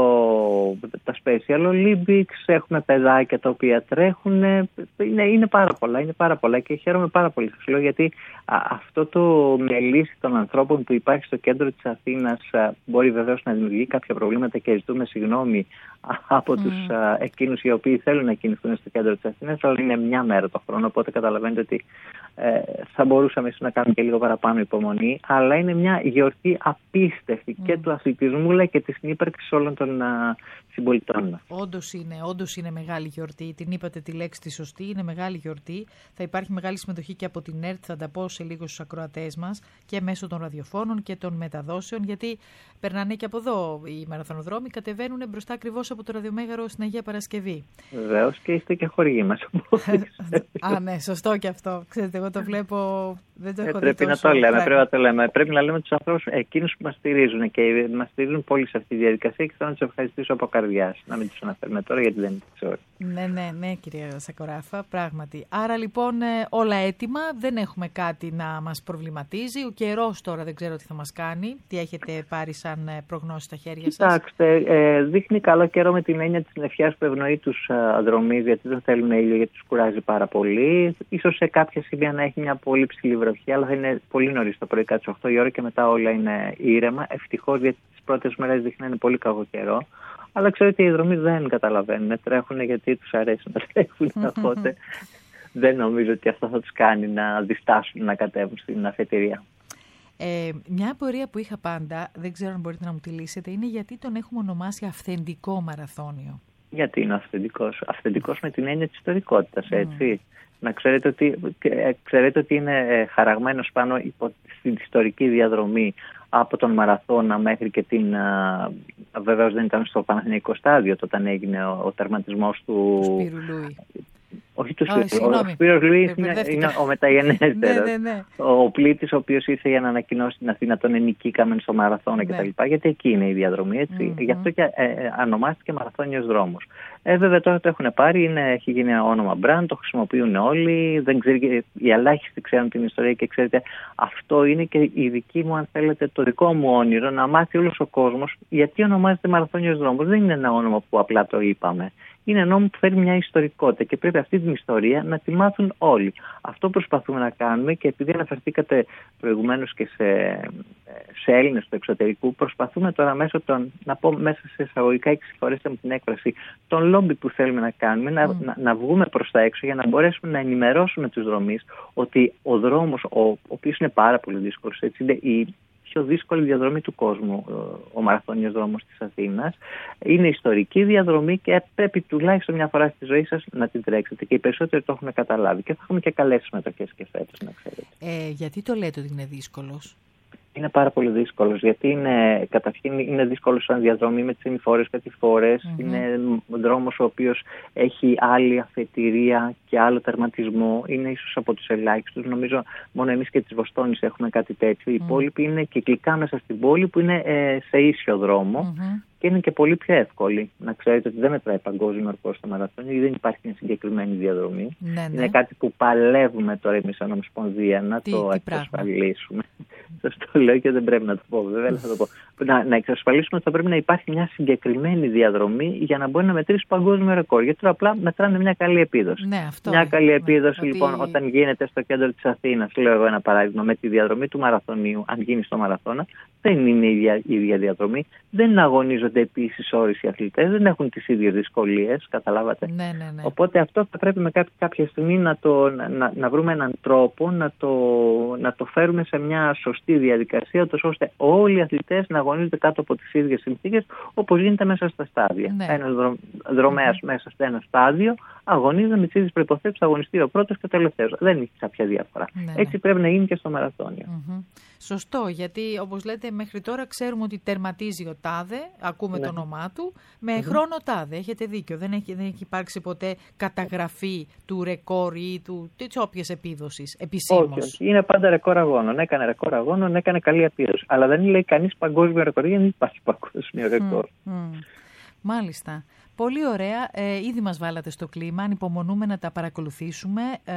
τα Special Olympics, έχουμε παιδάκια τα οποία τρέχουν, είναι, είναι πάρα πολλά, είναι πάρα πολλά και χαίρομαι πάρα πολύ. Σας λέω, γιατί α, αυτό το μελίσι των ανθρώπων που υπάρχει στο κέντρο της Αθήνας α, μπορεί βεβαίως να δημιουργεί κάποια προβλήματα και ζητούμε συγγνώμη α, από mm. τους α, εκείνους οι οποίοι θέλουν να κινηθούν στο κέντρο της Αθήνας, αλλά είναι μια μέρα το χρόνο, οπότε καταλαβαίνετε ότι ε, θα μπορούσαμε ίσως να κάνουμε και λίγο παραπάνω υπομονή, αλλά είναι μια γιορτή απίστευτη mm. και του αθλητισμού αλλά και της ύπαρξης όλων των α, συμπολιτών μας. Όντως είναι, όντως είναι μεγάλη γιορτή. Την είπατε τη λέξη τη σωστή, είναι μεγάλη γιορτή. Θα υπάρχει μεγάλη συμμετοχή και από την ΕΡΤ, θα τα πω σε λίγο στους ακροατές μας, και μέσω των ραδιοφώνων και των μεταδόσεων, γιατί περνάνε και από εδώ οι μαραθωνοδρόμοι, κατεβαίνουν μπροστά ακριβώς από το ραδιομέγαρο στην Αγία Παρασκευή. Βεβαίως, και είστε και χορηγοί μας. Α, ναι, σωστό και αυτό. Ξέρετε, εγώ το βλέπω, δεν το έχω ε, δει πρέπει τόσο. Να το λέμε, πρέπει να το λέμε. Πρέπει να λέμε τους ανθρώπους, εκείνους που μας στηρίζουν και μας στηρίζουν πολύ σε αυτή τη διαδικασία και θέλω να τους ευχαριστήσω από καρδιάς. Να μην τους αναφέρουμε τώρα γιατί δεν είναι τις ώρες. Ναι, ναι, ναι, κυρία Σακοράφα, πράγματι. Άρα λοιπόν όλα έτοιμα, δεν έχουμε κάτι να μας προβληματίζει. Ο καιρός τώρα δεν ξέρω τι θα μας κάνει. Τι έχετε πάρει σαν προγνώση στα χέρια σας? Κοιτάξτε, ε, δείχνει καλό καιρό με την έννοια της νεφιάς που ευνοεί τους δρομείς, γιατί δεν θέλουν ήλιο, γιατί τους κουράζει πάρα πολύ. Ίσως σε κάποια σημεία να έχει μια πολύ ψηλή βροχή, αλλά θα είναι πολύ νωρίς το πρωί, κάτι οκτώ η ώρα, και μετά όλα είναι ήρεμα. Ευτυχώς, γιατί τις πρώτες μέρες δείχνει να είναι πολύ κακό καιρό. Αλλά ξέρετε, οι δρομείς δεν καταλαβαίνουν. Τρέχουν γιατί τους αρέσει να τρέχουν. Οπότε δεν νομίζω ότι αυτό θα τους κάνει να διστάσουν να κατέβουν στην αφετηρία. Ε, μια απορία που είχα πάντα, δεν ξέρω αν μπορείτε να μου τη λύσετε, είναι γιατί τον έχουμε ονομάσει αυθεντικό μαραθώνιο. Γιατί είναι αυθεντικός? Αυθεντικός με την έννοια της ιστορικότητας, έτσι. Mm. Να ξέρετε ότι, ξέρετε ότι είναι χαραγμένος πάνω υπό, στην ιστορική διαδρομή από τον Μαραθώνα μέχρι και την... Βεβαίως δεν ήταν στο Παναθηναϊκό στάδιο όταν έγινε ο, ο τερματισμός του... Του Σπύρου Λούι. Όχι του Σπύρου. Ο Σπύρος Λούι είναι, είναι ο μεταγενέστερος. ναι, ναι, ναι. Ο πλήτης ο οποίος ήρθε για να ανακοινώσει την Αθήνα, τον ενικήκαμε στο Μαραθώνα ναι. κτλ. Γιατί εκεί είναι η διαδρομή, έτσι. Mm-hmm. Γι' αυτό και ε, ε, ονομάστηκε Μαραθώνιος δρόμος. Ε, βέβαια τώρα το έχουν πάρει, είναι, έχει γίνει ένα όνομα brand, το χρησιμοποιούν όλοι. Δεν ξέρει, οι ελάχιστοι ξέρουν την ιστορία και ξέρετε, αυτό είναι και η δική μου, αν θέλετε, το δικό μου όνειρο, να μάθει όλος ο κόσμος γιατί ονομάζεται Μαραθώνιος δρόμος. Δεν είναι ένα όνομα που απλά το είπαμε. είναι νόμο που φέρει μια ιστορικότητα και πρέπει αυτή την ιστορία να τη μάθουν όλοι. Αυτό προσπαθούμε να κάνουμε και επειδή αναφερθήκατε προηγουμένως και σε, σε Έλληνες του εξωτερικού, προσπαθούμε τώρα μέσω των, να πω μέσα σε εισαγωγικά, εξυγχωρέστε μου την έκφραση, τον λόμπι που θέλουμε να κάνουμε, να, mm. να, να βγούμε προς τα έξω για να μπορέσουμε να ενημερώσουμε τους δρομείς ότι ο δρόμος, ο, ο οποίος είναι πάρα πολύ δύσκολος, έτσι, είναι η πιο δύσκολη διαδρομή του κόσμου, ο μαραθώνιος δρόμος της Αθήνας. Είναι ιστορική διαδρομή και πρέπει τουλάχιστον μια φορά στη ζωή σας να την τρέξετε. Και οι περισσότεροι το έχουν καταλάβει. Και θα έχουμε και καλές συμμετοχές και φέτος, να ξέρετε. Ε, γιατί το λέτε ότι είναι δύσκολος? Είναι πάρα πολύ δύσκολος, γιατί είναι, καταρχήν είναι δύσκολος σαν διαδρομή με τις ημιφόρες, κατηφόρες. Mm-hmm. Είναι δρόμος ο οποίος έχει άλλη αφετηρία και άλλο τερματισμό. Είναι ίσως από τους ελάχιστους. Νομίζω μόνο εμείς και της Βοστόνης έχουμε κάτι τέτοιο. Mm-hmm. Οι υπόλοιποι είναι κυκλικά μέσα στην πόλη που είναι ε, σε ίσιο δρόμο. Mm-hmm. Και είναι και πολύ πιο εύκολη. Να ξέρετε ότι δεν μετράει παγκόσμιο ρεκόρ στο μαραθώνιο, γιατί δεν υπάρχει μια συγκεκριμένη διαδρομή. Ναι, ναι. Είναι κάτι που παλεύουμε τώρα εμείς σαν Ομοσπονδία να τι, το τι εξασφαλίσουμε. Σας το λέω και δεν πρέπει να το πω, βέβαια, θα το πω. Να, να εξασφαλίσουμε ότι θα πρέπει να υπάρχει μια συγκεκριμένη διαδρομή για να μπορεί να μετρήσει παγκόσμιο ρεκόρ. Γιατί τώρα απλά μετράνε μια καλή επίδοση. Ναι, αυτό, μια καλή επίδοση, ναι, λοιπόν, ότι... όταν γίνεται στο κέντρο της Αθήνας, λέω εγώ ένα παράδειγμα, με τη διαδρομή του μαραθωνίου, αν γίνει στο μαραθώνα, δεν είναι η ίδια, η ίδια διαδρομή, δεν αγωνίζονται επίσης όρις οι αθλητές, δεν έχουν τις ίδιες δυσκολίες, καταλάβατε. Ναι, ναι, ναι. Οπότε αυτό θα πρέπει με κάποια, κάποια στιγμή να, το, να, να βρούμε έναν τρόπο να το, να το φέρουμε σε μια σωστή διαδικασία, ώστε όλοι οι αθλητές να αγωνίζονται κάτω από τις ίδιες συνθήκες, όπως γίνεται μέσα στα στάδια. Ναι. Ένας δρο, δρομέας mm-hmm. μέσα σε ένα στάδιο αγωνίζεται με τις ίδιες προϋποθέσεις, θα αγωνιστεί ο πρώτος και ο τελευταίος. Δεν έχει κάποια διαφορά. Ναι, Έτσι ναι. πρέπει να γίνει και στο μαραθώνιο. Mm-hmm. Σωστό, γιατί όπως λέτε μέχρι τώρα ξέρουμε ότι τερματίζει ο τάδε, ακούμε ναι. το όνομά του, με mm-hmm. χρόνο τάδε. Έχετε δίκιο, δεν έχει, δεν έχει υπάρξει ποτέ καταγραφή του ρεκόρ ή του, της όποιας επίδοσης επισήμως. Όχι, όχι, είναι πάντα ρεκόρ αγώνων. Έκανε ρεκόρ αγώνων, έκανε καλή επίδοση. Αλλά δεν λέει κανείς παγκόσμιο ρεκόρ, γιατί δεν υπάρχει παγκόσμιο ρεκόρ. Mm, mm. Μάλιστα. Πολύ ωραία. Ε, ήδη μας βάλατε στο κλίμα. Ανυπομονούμε να τα παρακολουθήσουμε. Ε,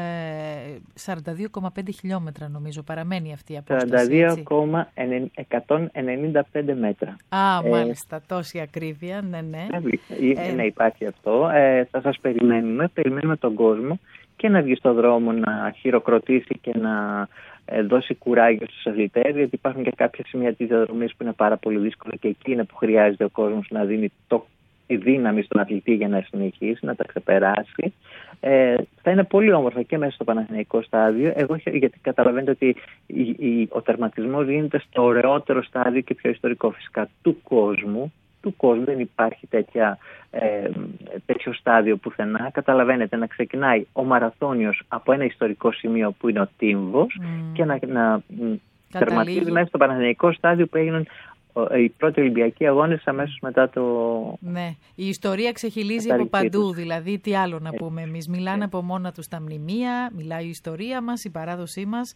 σαράντα δύο κόμμα πέντε χιλιόμετρα νομίζω παραμένει αυτή η απόσταση. σαράντα δύο κόμμα εκατόν ενενήντα πέντε μέτρα. Α, ε, μάλιστα. Τόση ακρίβεια. Ναι, ναι. Ε, ναι, υπάρχει αυτό. Ε, θα σας περιμένουμε. Περιμένουμε τον κόσμο και να βγει στον δρόμο να χειροκροτήσει και να δώσει κουράγιο στους αθλητές, γιατί υπάρχουν και κάποια σημεία της διαδρομής που είναι πάρα πολύ δύσκολα και εκεί είναι που χρειάζεται ο κόσμος να δίνει το η δύναμη στον αθλητή για να συνεχίσει, να τα ξεπεράσει. Ε, θα είναι πολύ όμορφα και μέσα στο Παναθηναϊκό στάδιο. Εγώ, γιατί καταλαβαίνετε ότι η, η, ο τερματισμός γίνεται στο ωραιότερο στάδιο και πιο ιστορικό φυσικά του κόσμου. Του κόσμου δεν υπάρχει τέτοια, ε, τέτοιο στάδιο πουθενά. Καταλαβαίνετε να ξεκινάει ο μαραθώνιος από ένα ιστορικό σημείο που είναι ο Τύμβος mm. και να, να τερματίζει μέσα στο Παναθηναϊκό στάδιο που έγιναν οι πρώτοι Ολυμπιακοί αγώνες αμέσως μετά το... Ναι, η ιστορία ξεχυλίζει από παντού, δηλαδή τι άλλο να πούμε εμείς. Μιλάνε από μόνα τους τα μνημεία, μιλάει η ιστορία μας, η παράδοσή μας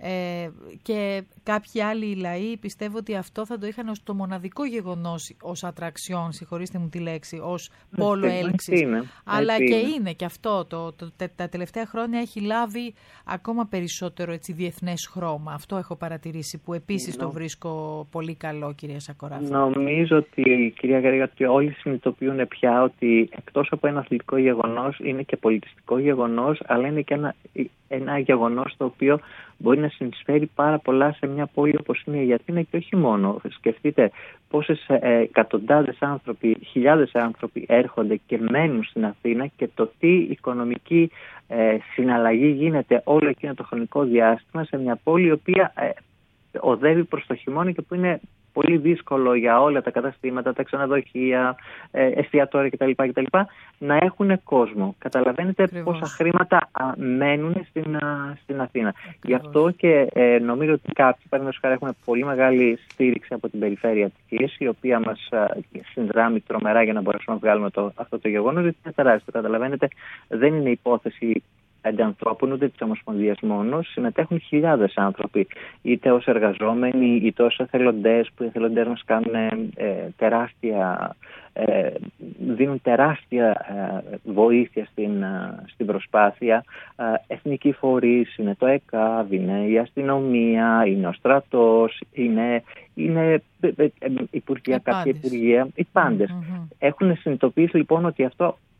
ε, και κάποιοι άλλοι λαοί πιστεύω ότι αυτό θα το είχαν ως το μοναδικό γεγονός, ως ατραξιόν, συγχωρήστε μου τη λέξη, ως πόλο έλξης. Αλλά και είναι. είναι και αυτό, το, το, το, τα τελευταία χρόνια έχει λάβει ακόμα περισσότερο έτσι, διεθνές χρώμα. Αυτό έχω παρατηρήσει που επίσης no. το βρίσκω πολύ καλό. Κυρία Σακοράφα. Νομίζω ότι, κυρία Γαρίγα, ότι όλοι συνειδητοποιούν πια ότι εκτός από ένα αθλητικό γεγονός είναι και πολιτιστικό γεγονός, αλλά είναι και ένα, ένα γεγονός το οποίο μπορεί να συνεισφέρει πάρα πολλά σε μια πόλη όπως είναι η Αθήνα και όχι μόνο. Σκεφτείτε πόσες ε, εκατοντάδες άνθρωποι, χιλιάδες άνθρωποι έρχονται και μένουν στην Αθήνα και το τι οικονομική ε, συναλλαγή γίνεται όλο εκείνο το χρονικό διάστημα σε μια πόλη η οποία ε, οδεύει προς το χειμώνα και που είναι πολύ δύσκολο για όλα τα καταστήματα, τα ξενοδοχεία, εστιατόρια κτλ. κτλ. Να έχουν κόσμο. Καταλαβαίνετε Ακριβώς. πόσα χρήματα μένουν στην, στην Αθήνα. Ακριβώς. Γι' αυτό και ε, νομίζω ότι κάποιοι, παραδείγματος χάρη, έχουμε πολύ μεγάλη στήριξη από την περιφέρεια Αττικής, η οποία μας συνδράμει τρομερά για να μπορέσουμε να βγάλουμε το, αυτό το γεγονός. Γιατί είναι τεράστιο. Καταλαβαίνετε, δεν είναι υπόθεση πέντε ανθρώπων, ούτε της Ομοσπονδίας μόνο, συμμετέχουν χιλιάδες άνθρωποι, είτε ως εργαζόμενοι, είτε ως εθελοντές, που οι εθελοντές μας κάνουν ε, τεράστια, ε, δίνουν τεράστια ε, βοήθεια στην, ε, στην προσπάθεια. Ε, εθνικοί φορείς, είναι το ΕΚΑΒ, είναι η αστυνομία, είναι ο στρατός, είναι, είναι ε, ε, υπουργεία, κάποια υπουργεία, οι πάντες. Mm-hmm. Έχουν συνειδητοποιήσει λοιπόν ότι αυτό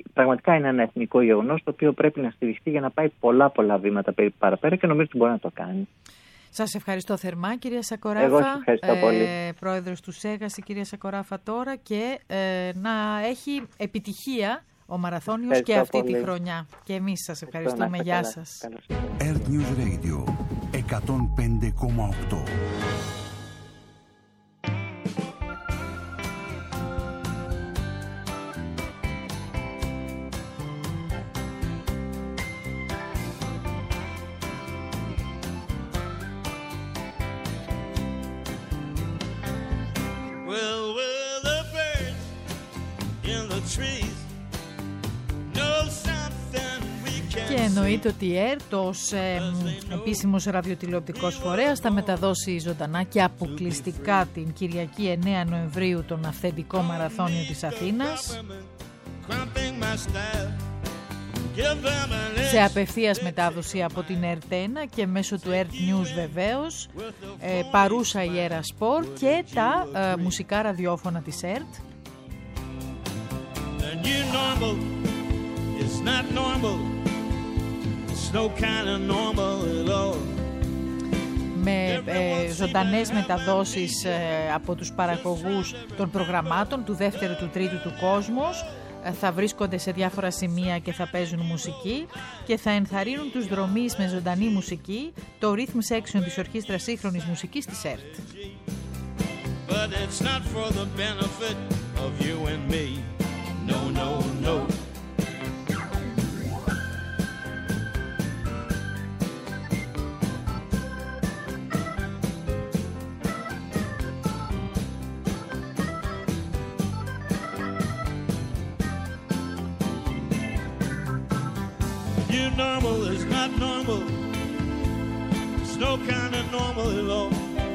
πραγματικά είναι ένα εθνικό γεγονός το οποίο πρέπει να στηριχθεί για να πάει πολλά πολλά βήματα παραπέρα και νομίζω ότι μπορεί να το κάνει. Σας ευχαριστώ θερμά, κυρία Σακοράφα. Εγώ σας ευχαριστώ πολύ. Ε, πρόεδρος του ΣΕΓΑΣ, η κυρία Σακοράφα τώρα, και ε, να έχει επιτυχία ο Μαραθώνιος ευχαριστώ και αυτή πολύ. Τη χρονιά. Και εμείς σας ευχαριστούμε. Γεια καλά. Σας. Earth News Radio εκατόν πέντε κόμμα οκτώ. Και εννοείται ότι η ΕΡΤ ως ε, επίσημος ραδιοτηλεοπτικός φορέας θα μεταδώσει ζωντανά και αποκλειστικά την Κυριακή εννέα Νοεμβρίου τον αυθεντικό μαραθώνιο της Αθήνας σε απευθείας μετάδοση από την ΕΡΤ ένα και μέσω του ΕΡΤ News βεβαίως, ε, παρούσα η Έρα Σπορ και τα ε, μουσικά ραδιόφωνα της ΕΡΤ. Με ε, ζωντανές μεταδόσεις ε, από τους παραγωγούς των προγραμμάτων του δεύτερου, του τρίτου, του Κόσμος. Ε, θα βρίσκονται σε διάφορα σημεία και θα παίζουν μουσική και θα ενθαρρύνουν τους δρομείς με ζωντανή μουσική, το Rhythm Section της Ορχήστρας Σύγχρονης Μουσικής της ΕΡΤ. But it's not for the benefit of you and me. No, no, no. Normal is not normal. It's no kind of normal at all.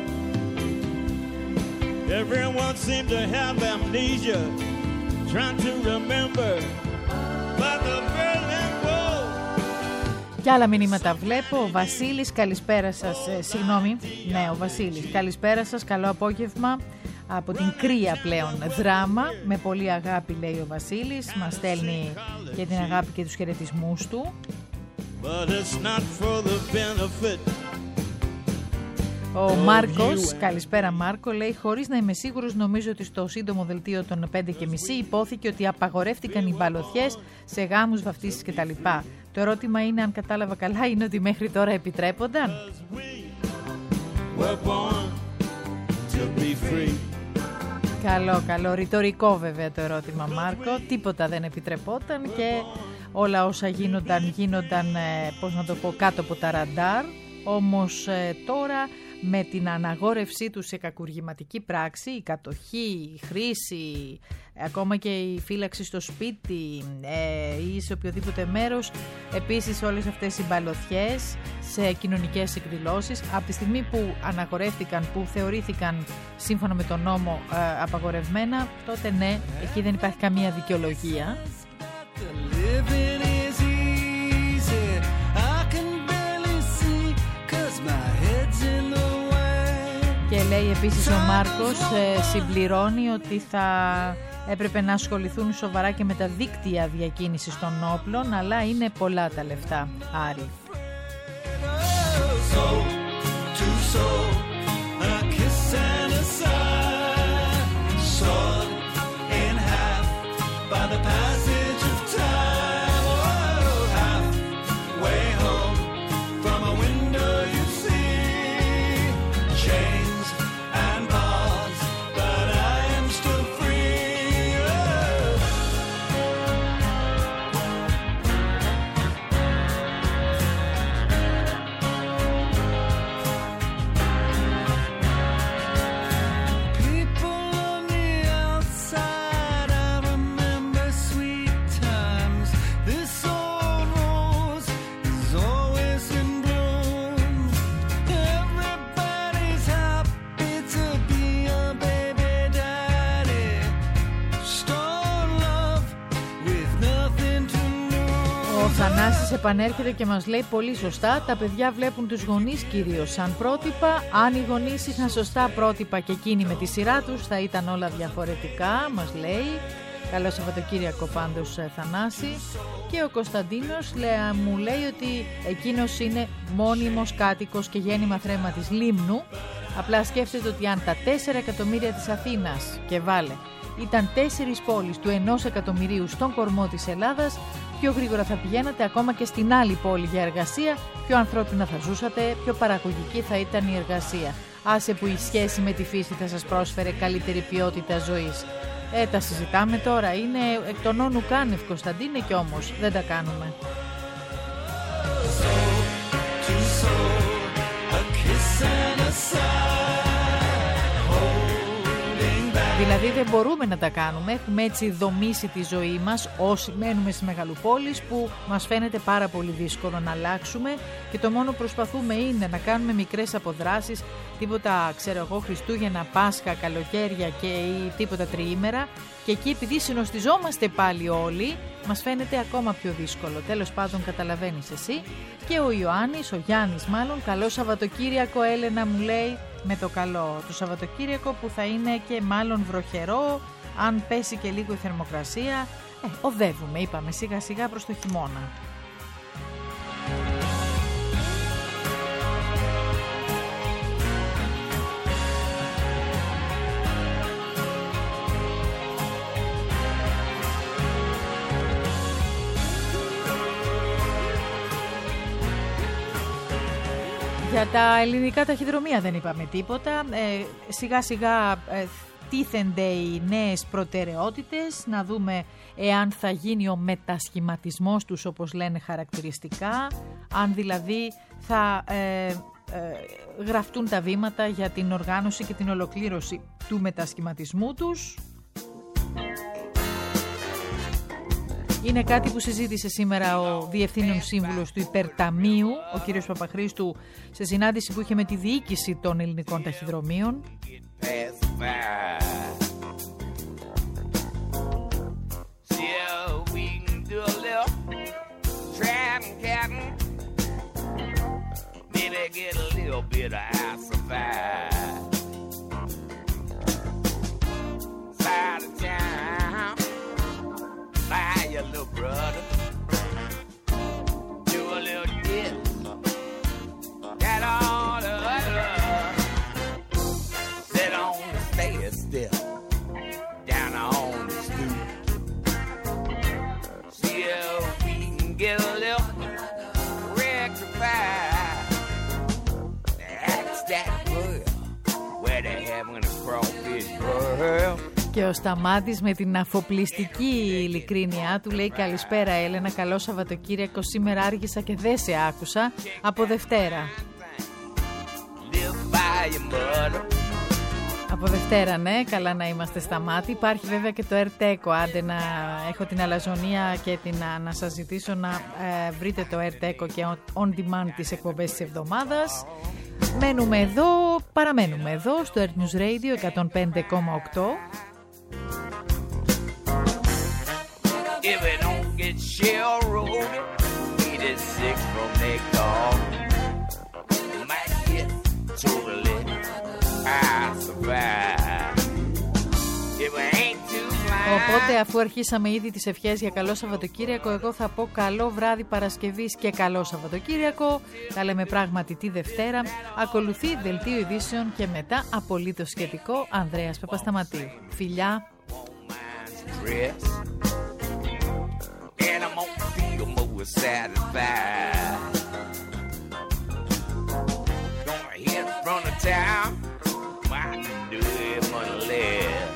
Everyone seems to have amnesia, trying to remember about the Berlin Wall. Και άλλα μηνύματα βλέπω. Ο Βασίλης, καλησπέρα σας. Ε, συγγνώμη, ναι, ο Βασίλης. Καλησπέρα σας, καλό απόγευμα. Από την Κρία πλέον δράμα, με πολύ αγάπη λέει ο Βασίλης. Μας στέλνει και την αγάπη και τους χαιρετισμούς του. But it's not for the benefit. Ο Μάρκος, καλησπέρα Μάρκο, λέει: χωρίς να είμαι σίγουρος, νομίζω ότι στο σύντομο δελτίο των πέντε και μισή υπόθηκε ότι απαγορεύτηκαν οι μπαλωθιές σε γάμους, βαφτίσεις κτλ. Το ερώτημα είναι, αν κατάλαβα καλά, είναι ότι μέχρι τώρα επιτρέπονταν. Καλό, καλό. Ρητορικό βέβαια το ερώτημα, Μάρκο. Τίποτα δεν επιτρεπόταν και όλα όσα γίνονταν, γίνονταν, ε, πώς να το πω, κάτω από τα ραντάρ. Όμως ε, τώρα με την αναγόρευσή του σε κακουργηματική πράξη, η κατοχή, η χρήση, ακόμα και η φύλαξη στο σπίτι ε, ή σε οποιοδήποτε μέρος, επίσης όλες αυτές οι μπαλωθιές σε κοινωνικές εκδηλώσεις, από τη στιγμή που αναγορεύτηκαν, που θεωρήθηκαν σύμφωνα με τον νόμο ε, απαγορευμένα, τότε ναι, εκεί δεν υπάρχει καμία δικαιολογία. Και λέει επίσης ο Μάρκος, ε, συμπληρώνει ότι θα έπρεπε να ασχοληθούν σοβαρά και με τα δίκτυα διακίνησης των όπλων, αλλά είναι πολλά τα λεφτά, Άρη. Θανάσης επανέρχεται και μας λέει πολύ σωστά, τα παιδιά βλέπουν τους γονείς κυρίως σαν πρότυπα. Αν οι γονείς είχαν σωστά πρότυπα και εκείνοι με τη σειρά τους, θα ήταν όλα διαφορετικά, μας λέει. Καλό Σαββατοκύριακο πάντως, Θανάση. Και ο Κωνσταντίνος λέα, μου λέει ότι εκείνος είναι μόνιμος κάτοικος και γέννημα θρέμα της Λίμνου. Απλά σκέφτεται ότι αν τα τέσσερα εκατομμύρια της Αθήνας, και βάλε, ήταν τέσσερις πόλεις του ενός εκατομμυρίου στον κορμό της Ελλάδας, πιο γρήγορα θα πηγαίνατε ακόμα και στην άλλη πόλη για εργασία, πιο ανθρώπινα θα ζούσατε, πιο παραγωγική θα ήταν η εργασία. Άσε που η σχέση με τη φύση θα σας πρόσφερε καλύτερη ποιότητα ζωής. Ε, τα συζητάμε τώρα, είναι εκ των όνου κάνευ, Κωνσταντίνε, και όμως δεν τα κάνουμε. Δηλαδή δεν μπορούμε να τα κάνουμε, έχουμε έτσι δομήσει τη ζωή μας όσοι μένουμε στις μεγαλοπόλεις, που μας φαίνεται πάρα πολύ δύσκολο να αλλάξουμε και το μόνο που προσπαθούμε είναι να κάνουμε μικρές αποδράσεις, τίποτα ξέρω εγώ Χριστούγεννα, Πάσχα, καλοκαίρια και ή τίποτα τριήμερα, και εκεί επειδή συνοστιζόμαστε πάλι όλοι μας φαίνεται ακόμα πιο δύσκολο. Τέλος πάντων καταλαβαίνεις εσύ. Και ο Ιωάννης, ο Γιάννης μάλλον, καλό Σαββατοκύριακο Έλενα μου λέει, με το καλό το Σαββατοκύριακο που θα είναι και μάλλον βροχερό, αν πέσει και λίγο η θερμοκρασία, ε, οδεύουμε, είπαμε, σιγά σιγά προς το χειμώνα. Για τα ελληνικά ταχυδρομεία δεν είπαμε τίποτα. Ε, σιγά σιγά ε, τίθενται οι νέες προτεραιότητες. Να δούμε εάν θα γίνει ο μετασχηματισμός τους, όπως λένε χαρακτηριστικά. Αν δηλαδή θα ε, ε, γραφτούν τα βήματα για την οργάνωση και την ολοκλήρωση του μετασχηματισμού τους. Είναι κάτι που συζήτησε σήμερα ο Διευθύνων Σύμβουλος του Υπερταμείου, ο κύριος Παπαχρήστου, σε συνάντηση που είχε με τη διοίκηση των ελληνικών ταχυδρομείων. Buy your little brother, do a little this, that all the other. Sit on the stairs still, down on the stoop. See if we can get a little rectified. That's that world where they having a crawfish world. Και ο Σταμάτης με την αφοπλιστική ειλικρίνειά του λέει, καλησπέρα Έλενα, καλό Σαββατοκύριακο, σήμερα άργησα και δεν σε άκουσα, από Δευτέρα. Από Δευτέρα, ναι, καλά να είμαστε Σταμάτη. Υπάρχει βέβαια και το AirTeco, άντε να έχω την αλαζονία και την, να σας ζητήσω να ε, βρείτε το AirTeco και on demand τις εκπομπές της εβδομάδας. Μένουμε εδώ, παραμένουμε εδώ στο Earth News Radio εκατόν πέντε κόμμα οκτώ. If it don't get shell rolled, eat it six from their dog. Might get totally I survive. If it ain't too blind. Οπότε αφού αρχίσαμε ήδη τις ευχές για καλό Σαββατοκύριακο, εγώ θα πω καλό βράδυ Παρασκευής και καλό Σαββατοκύριακο. Τα λέμε πράγματι τη Δευτέρα. Ακολουθεί δελτίο ειδήσεων και μετά απολύτως σχετικό, Ανδρέας Παπασταματίου. Φιλιά. And I'm gonna feel more satisfied. Gonna hit from the town, I can do it much less.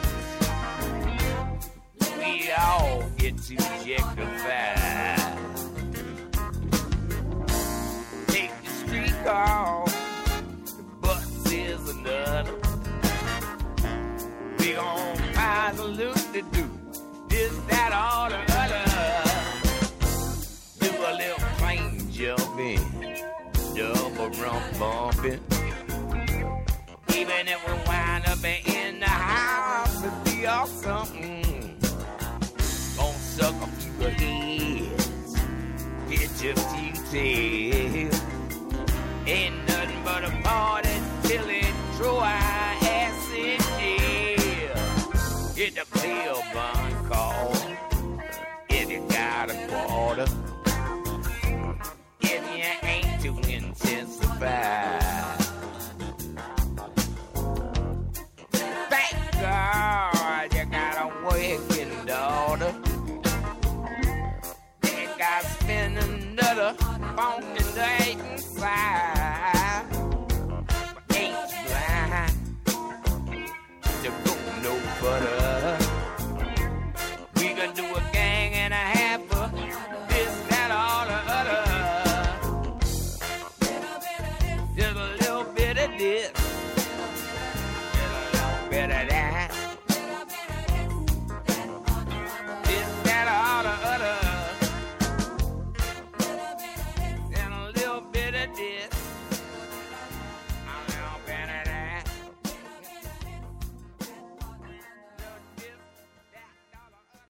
We all get too objectified. Take the street car, the bus is another. We gon' absolutely do this, that, all the other. Do a little plane jumping, double rump bumping. Even if we wind up in the house, it'll be all something. Gonna suck a few heads, get your few tails. Ain't nothing but a party till it throw our ass in jail. Get the bill bond call. five. Thank God you got a working daughter. They got spinning another funky day inside. But ain't blind to go no further. We can do a gang and a half of this, that, all the other. Just a little bit of this.